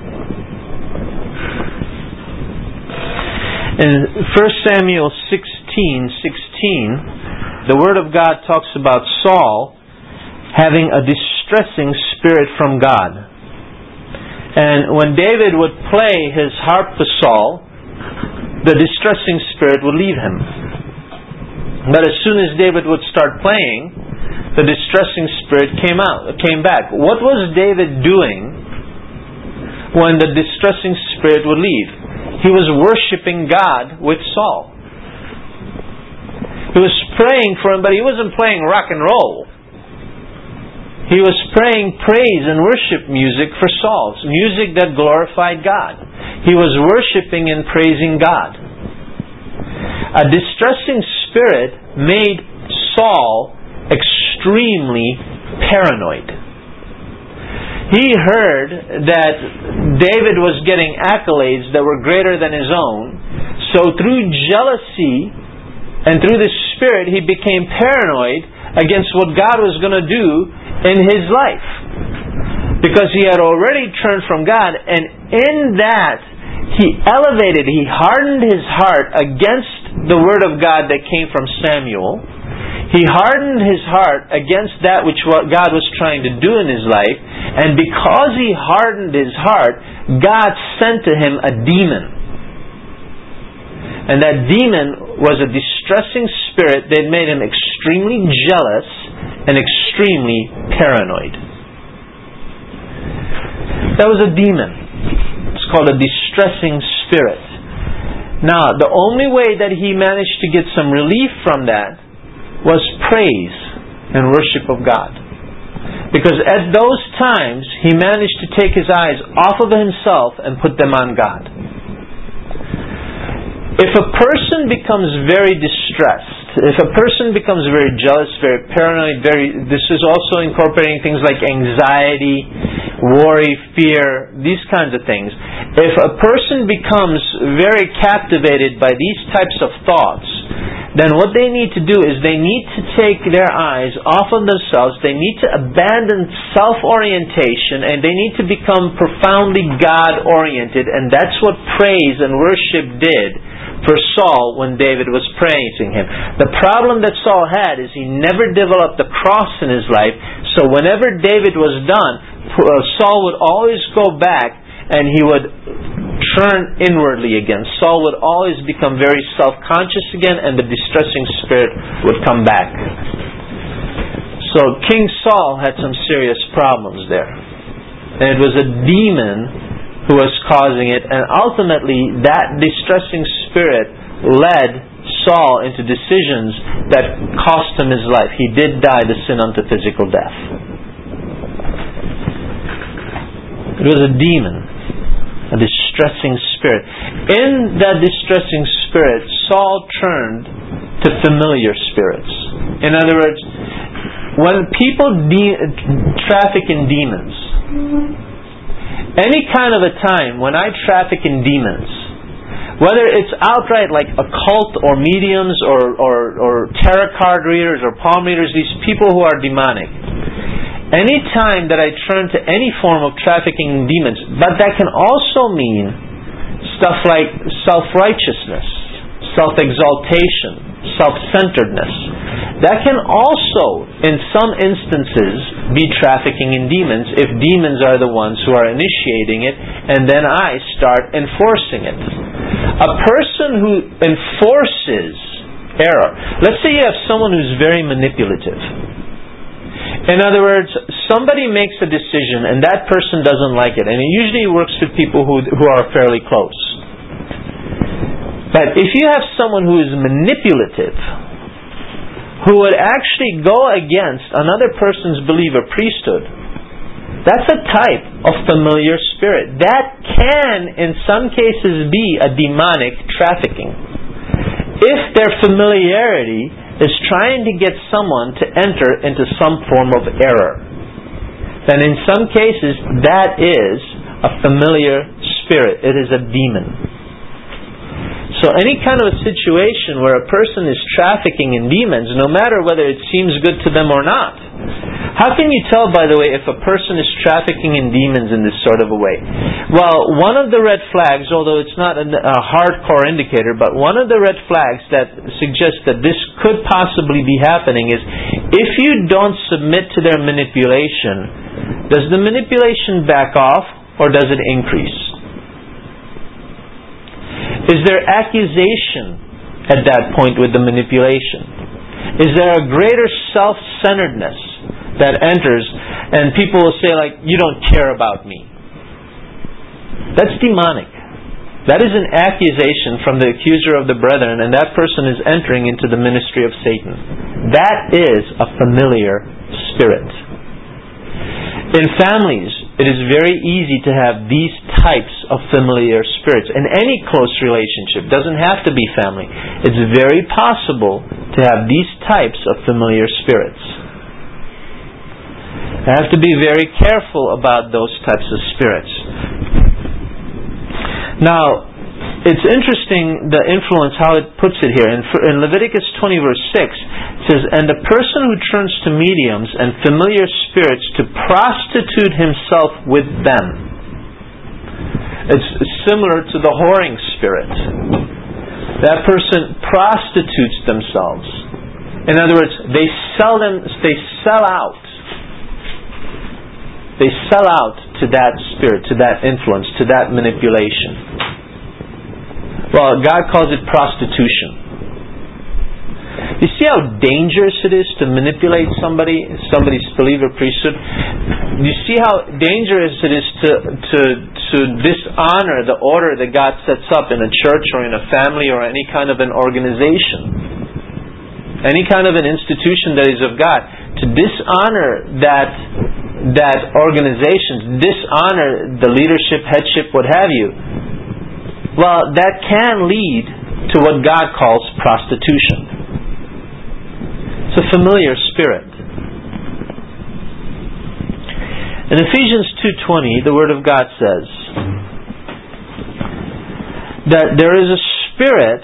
In First Samuel sixteen sixteen, the Word of God talks about Saul having a distressing spirit from God. And when David would play his harp to Saul, the distressing spirit would leave him. But as soon as David would start playing, the distressing spirit came out, came back. What was David doing when the distressing spirit would leave? He was worshiping God with Saul. He was praying for him, but he wasn't playing rock and roll. He was praying praise and worship music for Saul, music that glorified God. He was worshiping and praising God. A distressing spirit made Saul extremely paranoid. He heard that David was getting accolades that were greater than his own. So through jealousy and through the spirit, he became paranoid against what God was going to do in his life. Because he had already turned from God, and in that, he elevated, he hardened his heart against the Word of God that came from Samuel. He hardened his heart against that which God was trying to do in his life. And because he hardened his heart, God sent to him a demon. And that demon was a distressing spirit that made him extremely jealous and extremely paranoid. That was a demon. It's called a distressing spirit. Now, the only way that he managed to get some relief from that was praise and worship of God. Because at those times, he managed to take his eyes off of himself and put them on God. If a person becomes very distressed, if a person becomes very jealous, very paranoid, very, this is also incorporating things like anxiety, worry, fear, these kinds of things. If a person becomes very captivated by these types of thoughts, then what they need to do is they need to take their eyes off of themselves. They need to abandon self-orientation and they need to become profoundly God-oriented. And that's what praise and worship did for Saul when David was praising him. The problem that Saul had is he never developed the cross in his life. So whenever David was done, Saul would always go back and he would turn inwardly again. Saul would always become very self-conscious again, and the distressing spirit would come back. So King Saul had some serious problems there. And it was a demon who was causing it, and ultimately that distressing spirit led Saul into decisions that cost him his life. He did die the sin unto physical death. It was a demon, a distressing spirit. In that distressing spirit, Saul turned to familiar spirits. In other words, when people de- traffic in demons, any kind of a time when I traffic in demons, whether it's outright like occult or mediums or, or, or tarot card readers or palm readers, these people who are demonic, any time that I turn to any form of trafficking in demons, but that can also mean stuff like self-righteousness, self-exaltation, self-centeredness. That can also, in some instances, be trafficking in demons if demons are the ones who are initiating it, and then I start enforcing it. A person who enforces error. Let's say you have someone who's very manipulative. In other words, somebody makes a decision and that person doesn't like it, and it usually works with people who who are fairly close. But if you have someone who is manipulative, who would actually go against another person's belief or priesthood, that's a type of familiar spirit. That can, in some cases, be a demonic trafficking. If their familiarity is trying to get someone to enter into some form of error, then in some cases, that is a familiar spirit. It is a demon. So any kind of a situation where a person is trafficking in demons, no matter whether it seems good to them or not. How can you tell, by the way, if a person is trafficking in demons in this sort of a way? Well, one of the red flags, although it's not a hardcore indicator, but one of the red flags that suggests that this could possibly be happening is if you don't submit to their manipulation, does the manipulation back off or does it increase? Is there accusation at that point with the manipulation? Is there a greater self-centeredness that enters and people will say like, you don't care about me? That's demonic. That is an accusation from the accuser of the brethren, and that person is entering into the ministry of Satan. That is a familiar spirit. In families, it is very easy to have these types of familiar spirits. In any close relationship, doesn't have to be family. It's very possible to have these types of familiar spirits. You have to be very careful about those types of spirits. Now, it's interesting the influence, how it puts it here. In, in Leviticus twenty verse six, it says, and the person who turns to mediums and familiar spirits to prostitute himself with them. It's similar to the whoring spirit. That person prostitutes themselves. In other words, they sell them, they sell out. They sell out to that spirit, to that influence, to that manipulation. Well, God calls it prostitution. You see how dangerous it is to manipulate somebody, somebody's believer priesthood? You see how dangerous it is to, to, to dishonor the order that God sets up in a church or in a family or any kind of an organization. Any kind of an institution that is of God. To dishonor that, that organization, dishonor the leadership, headship, what have you, well, that can lead to what God calls prostitution. It's a familiar spirit. In Ephesians two twenty, the Word of God says that there is a spirit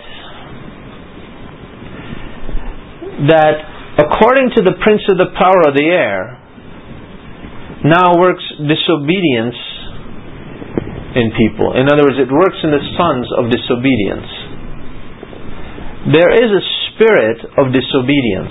that, according to the prince of the power of the air, now works disobedience in people. In other words, it works in the sons of disobedience. There is a spirit of disobedience.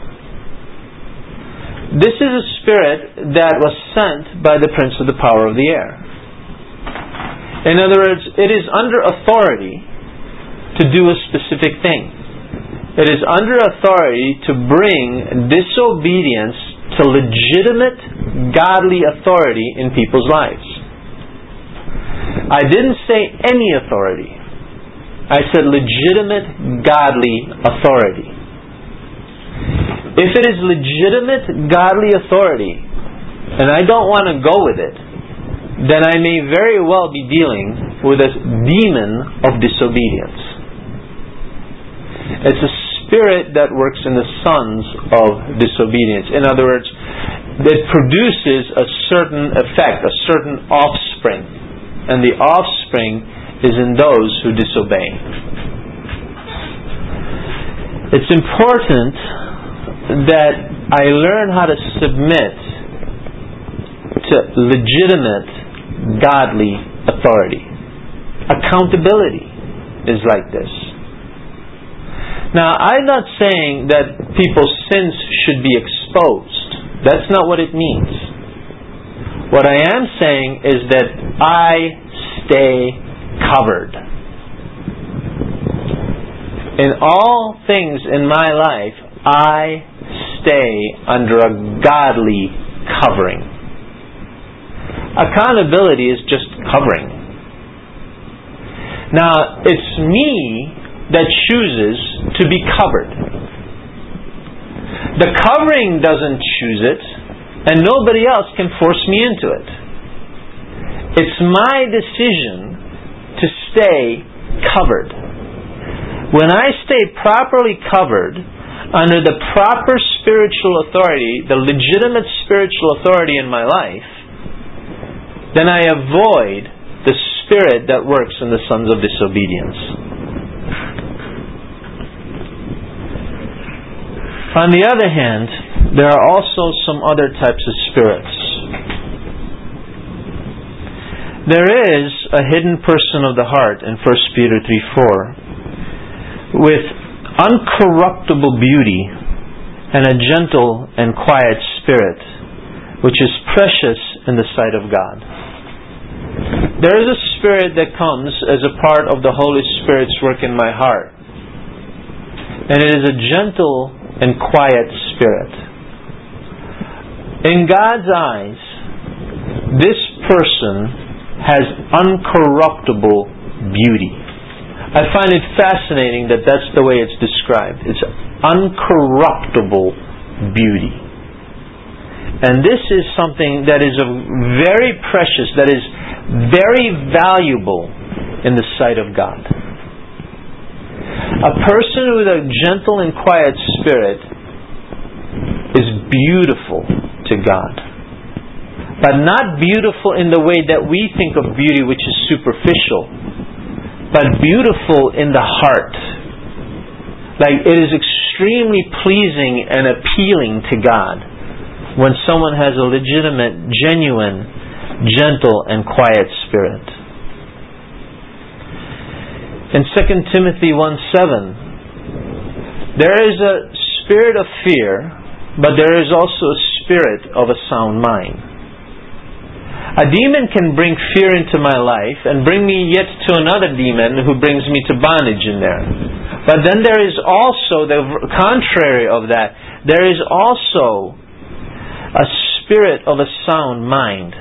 This is a spirit that was sent by the prince of the power of the air. In other words, it is under authority to do a specific thing. It is under authority to bring disobedience to legitimate, godly authority in people's lives. I didn't say any authority. I said legitimate, godly authority. If it is legitimate, godly authority, and I don't want to go with it, then I may very well be dealing with a demon of disobedience. It's a spirit that works in the sons of disobedience. In other words, it produces a certain effect, a certain offspring. And the offspring is in those who disobey. It's important that I learn how to submit to legitimate, godly authority. Accountability is like this. Now, I'm not saying that people's sins should be exposed. That's not what it means. What I am saying is that I stay covered. In all things in my life, I stay under a godly covering. Accountability is just covering. Now, it's me that chooses to be covered. The covering doesn't choose it, and nobody else can force me into it. It's my decision to stay covered. When I stay properly covered under the proper spiritual authority, the legitimate spiritual authority in my life, then I avoid the spirit that works in the sons of disobedience. On the other hand, there are also some other types of spirits. There is a hidden person of the heart in First Peter three four with uncorruptible beauty and a gentle and quiet spirit, which is precious in the sight of God. There is a spirit that comes as a part of the Holy Spirit's work in my heart. And it is a gentle and quiet spirit. In God's eyes, this person has uncorruptible beauty. I find it fascinating that that's the way it's described. It's uncorruptible beauty. And this is something that is very precious, that is very valuable in the sight of God. A person with a gentle and quiet spirit is beautiful to God. But not beautiful in the way that we think of beauty, which is superficial, but beautiful in the heart. Like, it is extremely pleasing and appealing to God when someone has a legitimate, genuine, gentle and quiet spirit. In Second Timothy one seven, there is a spirit of fear, but there is also a spirit of a sound mind. A demon can bring fear into my life and bring me yet to another demon who brings me to bondage in there. But then there is also the contrary of that. There is also a spirit of a sound mind.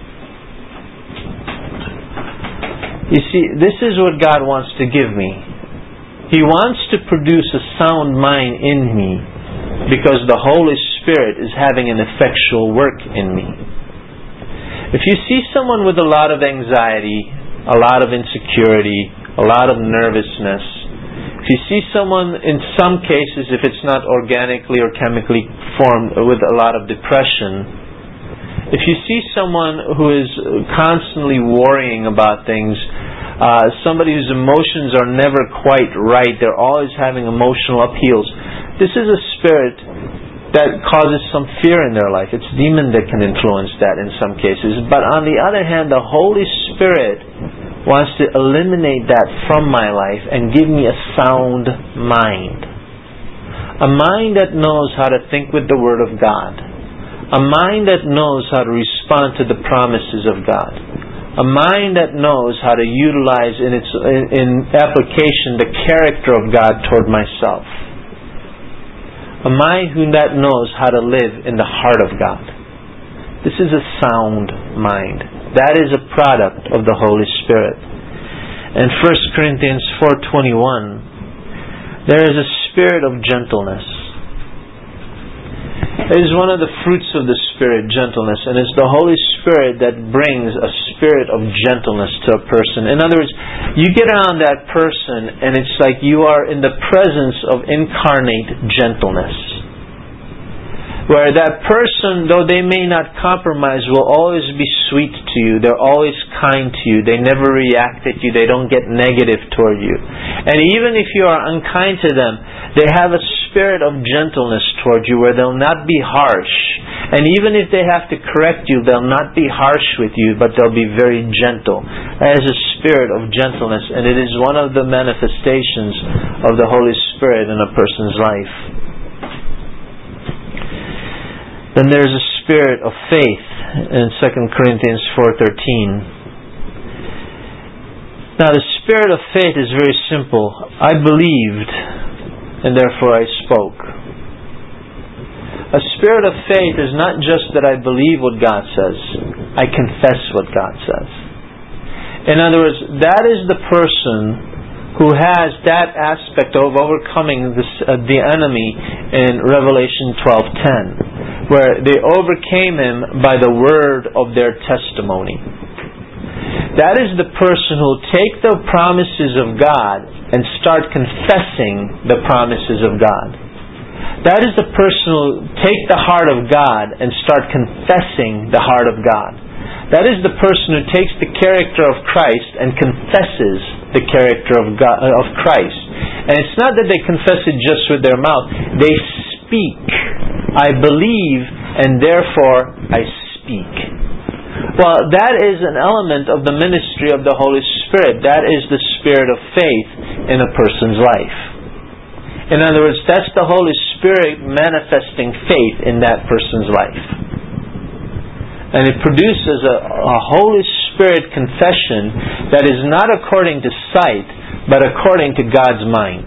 You see, this is what God wants to give me. He wants to produce a sound mind in me because the Holy Spirit is having an effectual work in me. If you see someone with a lot of anxiety, a lot of insecurity, a lot of nervousness, if you see someone, in some cases, if it's not organically or chemically formed, with a lot of depression, if you see someone who is constantly worrying about things, uh, somebody whose emotions are never quite right, they're always having emotional upheavals, this is a spirit that causes some fear in their life. It's demon that can influence that in some cases. But on the other hand, the Holy Spirit wants to eliminate that from my life and give me a sound mind. A mind that knows how to think with the Word of God. A mind that knows how to respond to the promises of God. A mind that knows how to utilize in its in, in application the character of God toward myself. A mind who that knows how to live in the heart of God. This is a sound mind. That is a product of the Holy Spirit. In First Corinthians four twenty-one, there is a spirit of gentleness. It is one of the fruits of the Spirit, gentleness, and it's the Holy Spirit that brings a spirit of gentleness to a person. In other words, you get around that person and it's like you are in the presence of incarnate gentleness. Where that person, though they may not compromise, will always be sweet to you. They're always kind to you. They never react at you. They don't get negative toward you. And even if you are unkind to them, they have a spirit of gentleness toward you where they'll not be harsh. And even if they have to correct you, they'll not be harsh with you, but they'll be very gentle. That is a spirit of gentleness, and it is one of the manifestations of the Holy Spirit in a person's life. Then there's a spirit of faith in Second Corinthians four thirteen. Now the spirit of faith is very simple. I believed, and therefore I spoke. A spirit of faith is not just that I believe what God says. I confess what God says. In other words, that is the person who has that aspect of overcoming this, uh, the enemy in Revelation twelve ten, where they overcame him by the word of their testimony. That is the person who will take the promises of God and start confessing the promises of God. That is the person who will take the heart of God and start confessing the heart of God. That is the person who takes the character of Christ and confesses the character of God, of Christ. And it's not that they confess it just with their mouth. They speak. I believe, and therefore I speak. Well, that is an element of the ministry of the Holy Spirit. That is the spirit of faith in a person's life. In other words, that's the Holy Spirit manifesting faith in that person's life. And it produces a, a Holy Spirit confession that is not according to sight, but according to God's mind.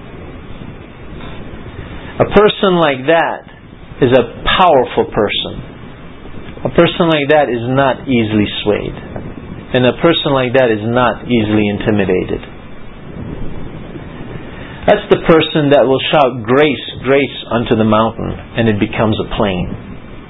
A person like that is a powerful person. A person like that is not easily swayed. And a person like that is not easily intimidated. That's the person that will shout, "Grace, grace" unto the mountain, and it becomes a plain.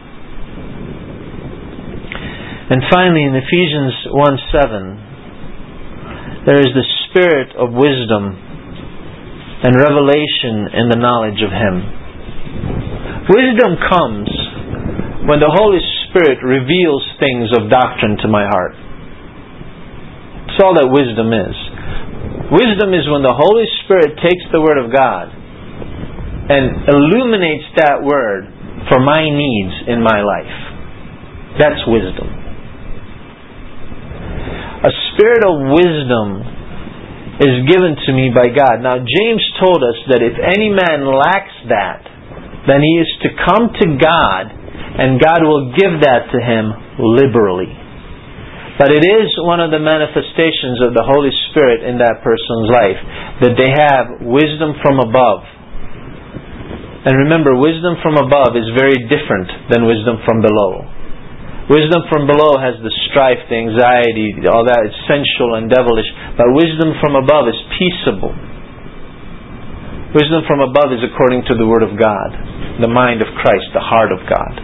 And finally, in Ephesians one seven, there is the spirit of wisdom and revelation in the knowledge of Him. Wisdom comes when the Holy Spirit reveals things of doctrine to my heart. That's all that wisdom is. Wisdom is when the Holy Spirit takes the Word of God and illuminates that Word for my needs in my life. That's wisdom. A spirit of wisdom is given to me by God. Now, James told us that if any man lacks that, then he is to come to God, and God will give that to him liberally. But it is one of the manifestations of the Holy Spirit in that person's life, that they have wisdom from above. And remember, wisdom from above is very different than wisdom from below. Wisdom from below has the strife, the anxiety, all that. It's sensual and devilish. But wisdom from above is peaceable. Wisdom from above is according to the Word of God, the mind of Christ, the heart of God.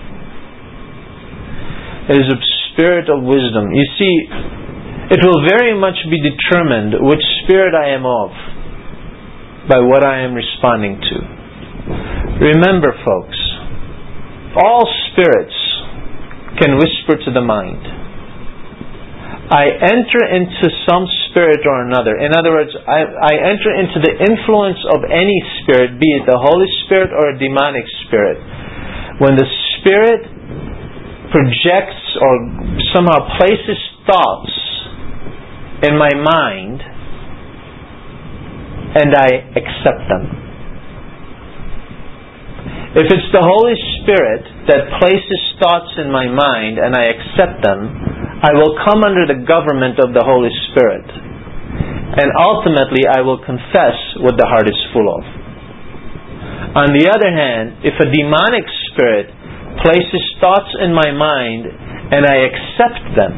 It is a spirit of wisdom. You see, it will very much be determined which spirit I am of by what I am responding to. Remember, folks, all spirits can whisper to the mind. I enter into some spirit or another. In other words, I, I enter into the influence of any spirit, be it the Holy Spirit or a demonic spirit. When the Spirit projects or somehow places thoughts in my mind, and I accept them. If it's the Holy Spirit that places thoughts in my mind and I accept them, I will come under the government of the Holy Spirit. And ultimately I will confess what the heart is full of. On the other hand, if a demonic spirit places thoughts in my mind and I accept them,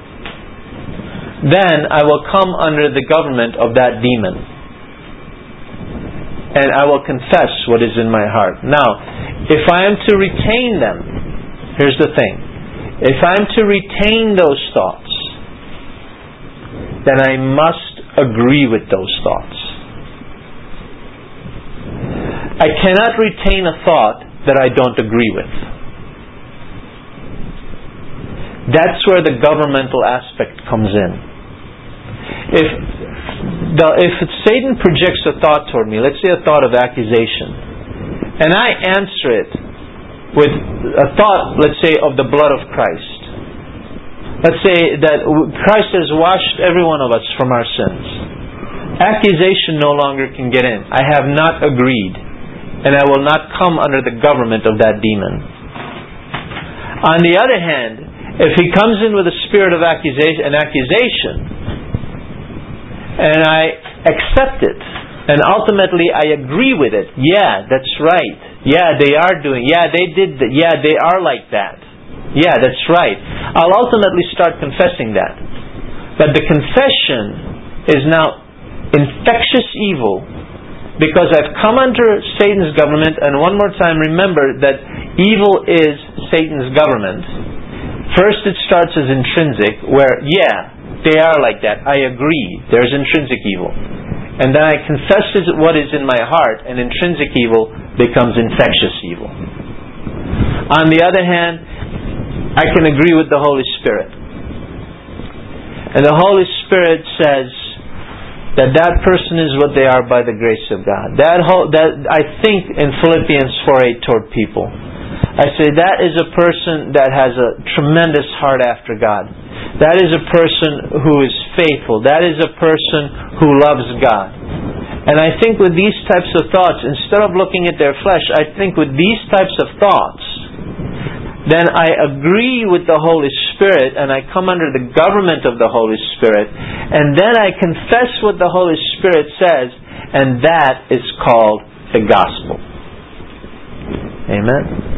then I will come under the government of that demon. And I will confess what is in my heart. Now, if I am to retain them, here's the thing. If I am to retain those thoughts, then I must agree with those thoughts. I cannot retain a thought that I don't agree with. That's where the governmental aspect comes in. If the, if Satan projects a thought toward me, let's say a thought of accusation, and I answer it with a thought, let's say, of the blood of Christ. Let's say that Christ has washed every one of us from our sins. Accusation no longer can get in. I have not agreed, and I will not come under the government of that demon. On the other hand, if he comes in with a spirit of accusation, an accusation, and I accept it, and ultimately I agree with it. Yeah, that's right. Yeah, they are doing. Yeah, they did. That. Yeah, they are like that. Yeah, that's right. I'll ultimately start confessing that. But the confession is now infectious evil because I've come under Satan's government. And one more time, remember that evil is Satan's government. First, it starts as intrinsic, where yeah, they are like that. I agree. There's intrinsic evil. And then I confess what is in my heart, and intrinsic evil becomes infectious evil. On the other hand, I can agree with the Holy Spirit. And the Holy Spirit says that that person is what they are by the grace of God. That whole, that I think in Philippians four eight toward people, I say that is a person that has a tremendous heart after God. That is a person who is faithful. That is a person who loves God. And I think with these types of thoughts, instead of looking at their flesh, I think with these types of thoughts, then I agree with the Holy Spirit and I come under the government of the Holy Spirit, and then I confess what the Holy Spirit says, and that is called the gospel. Amen.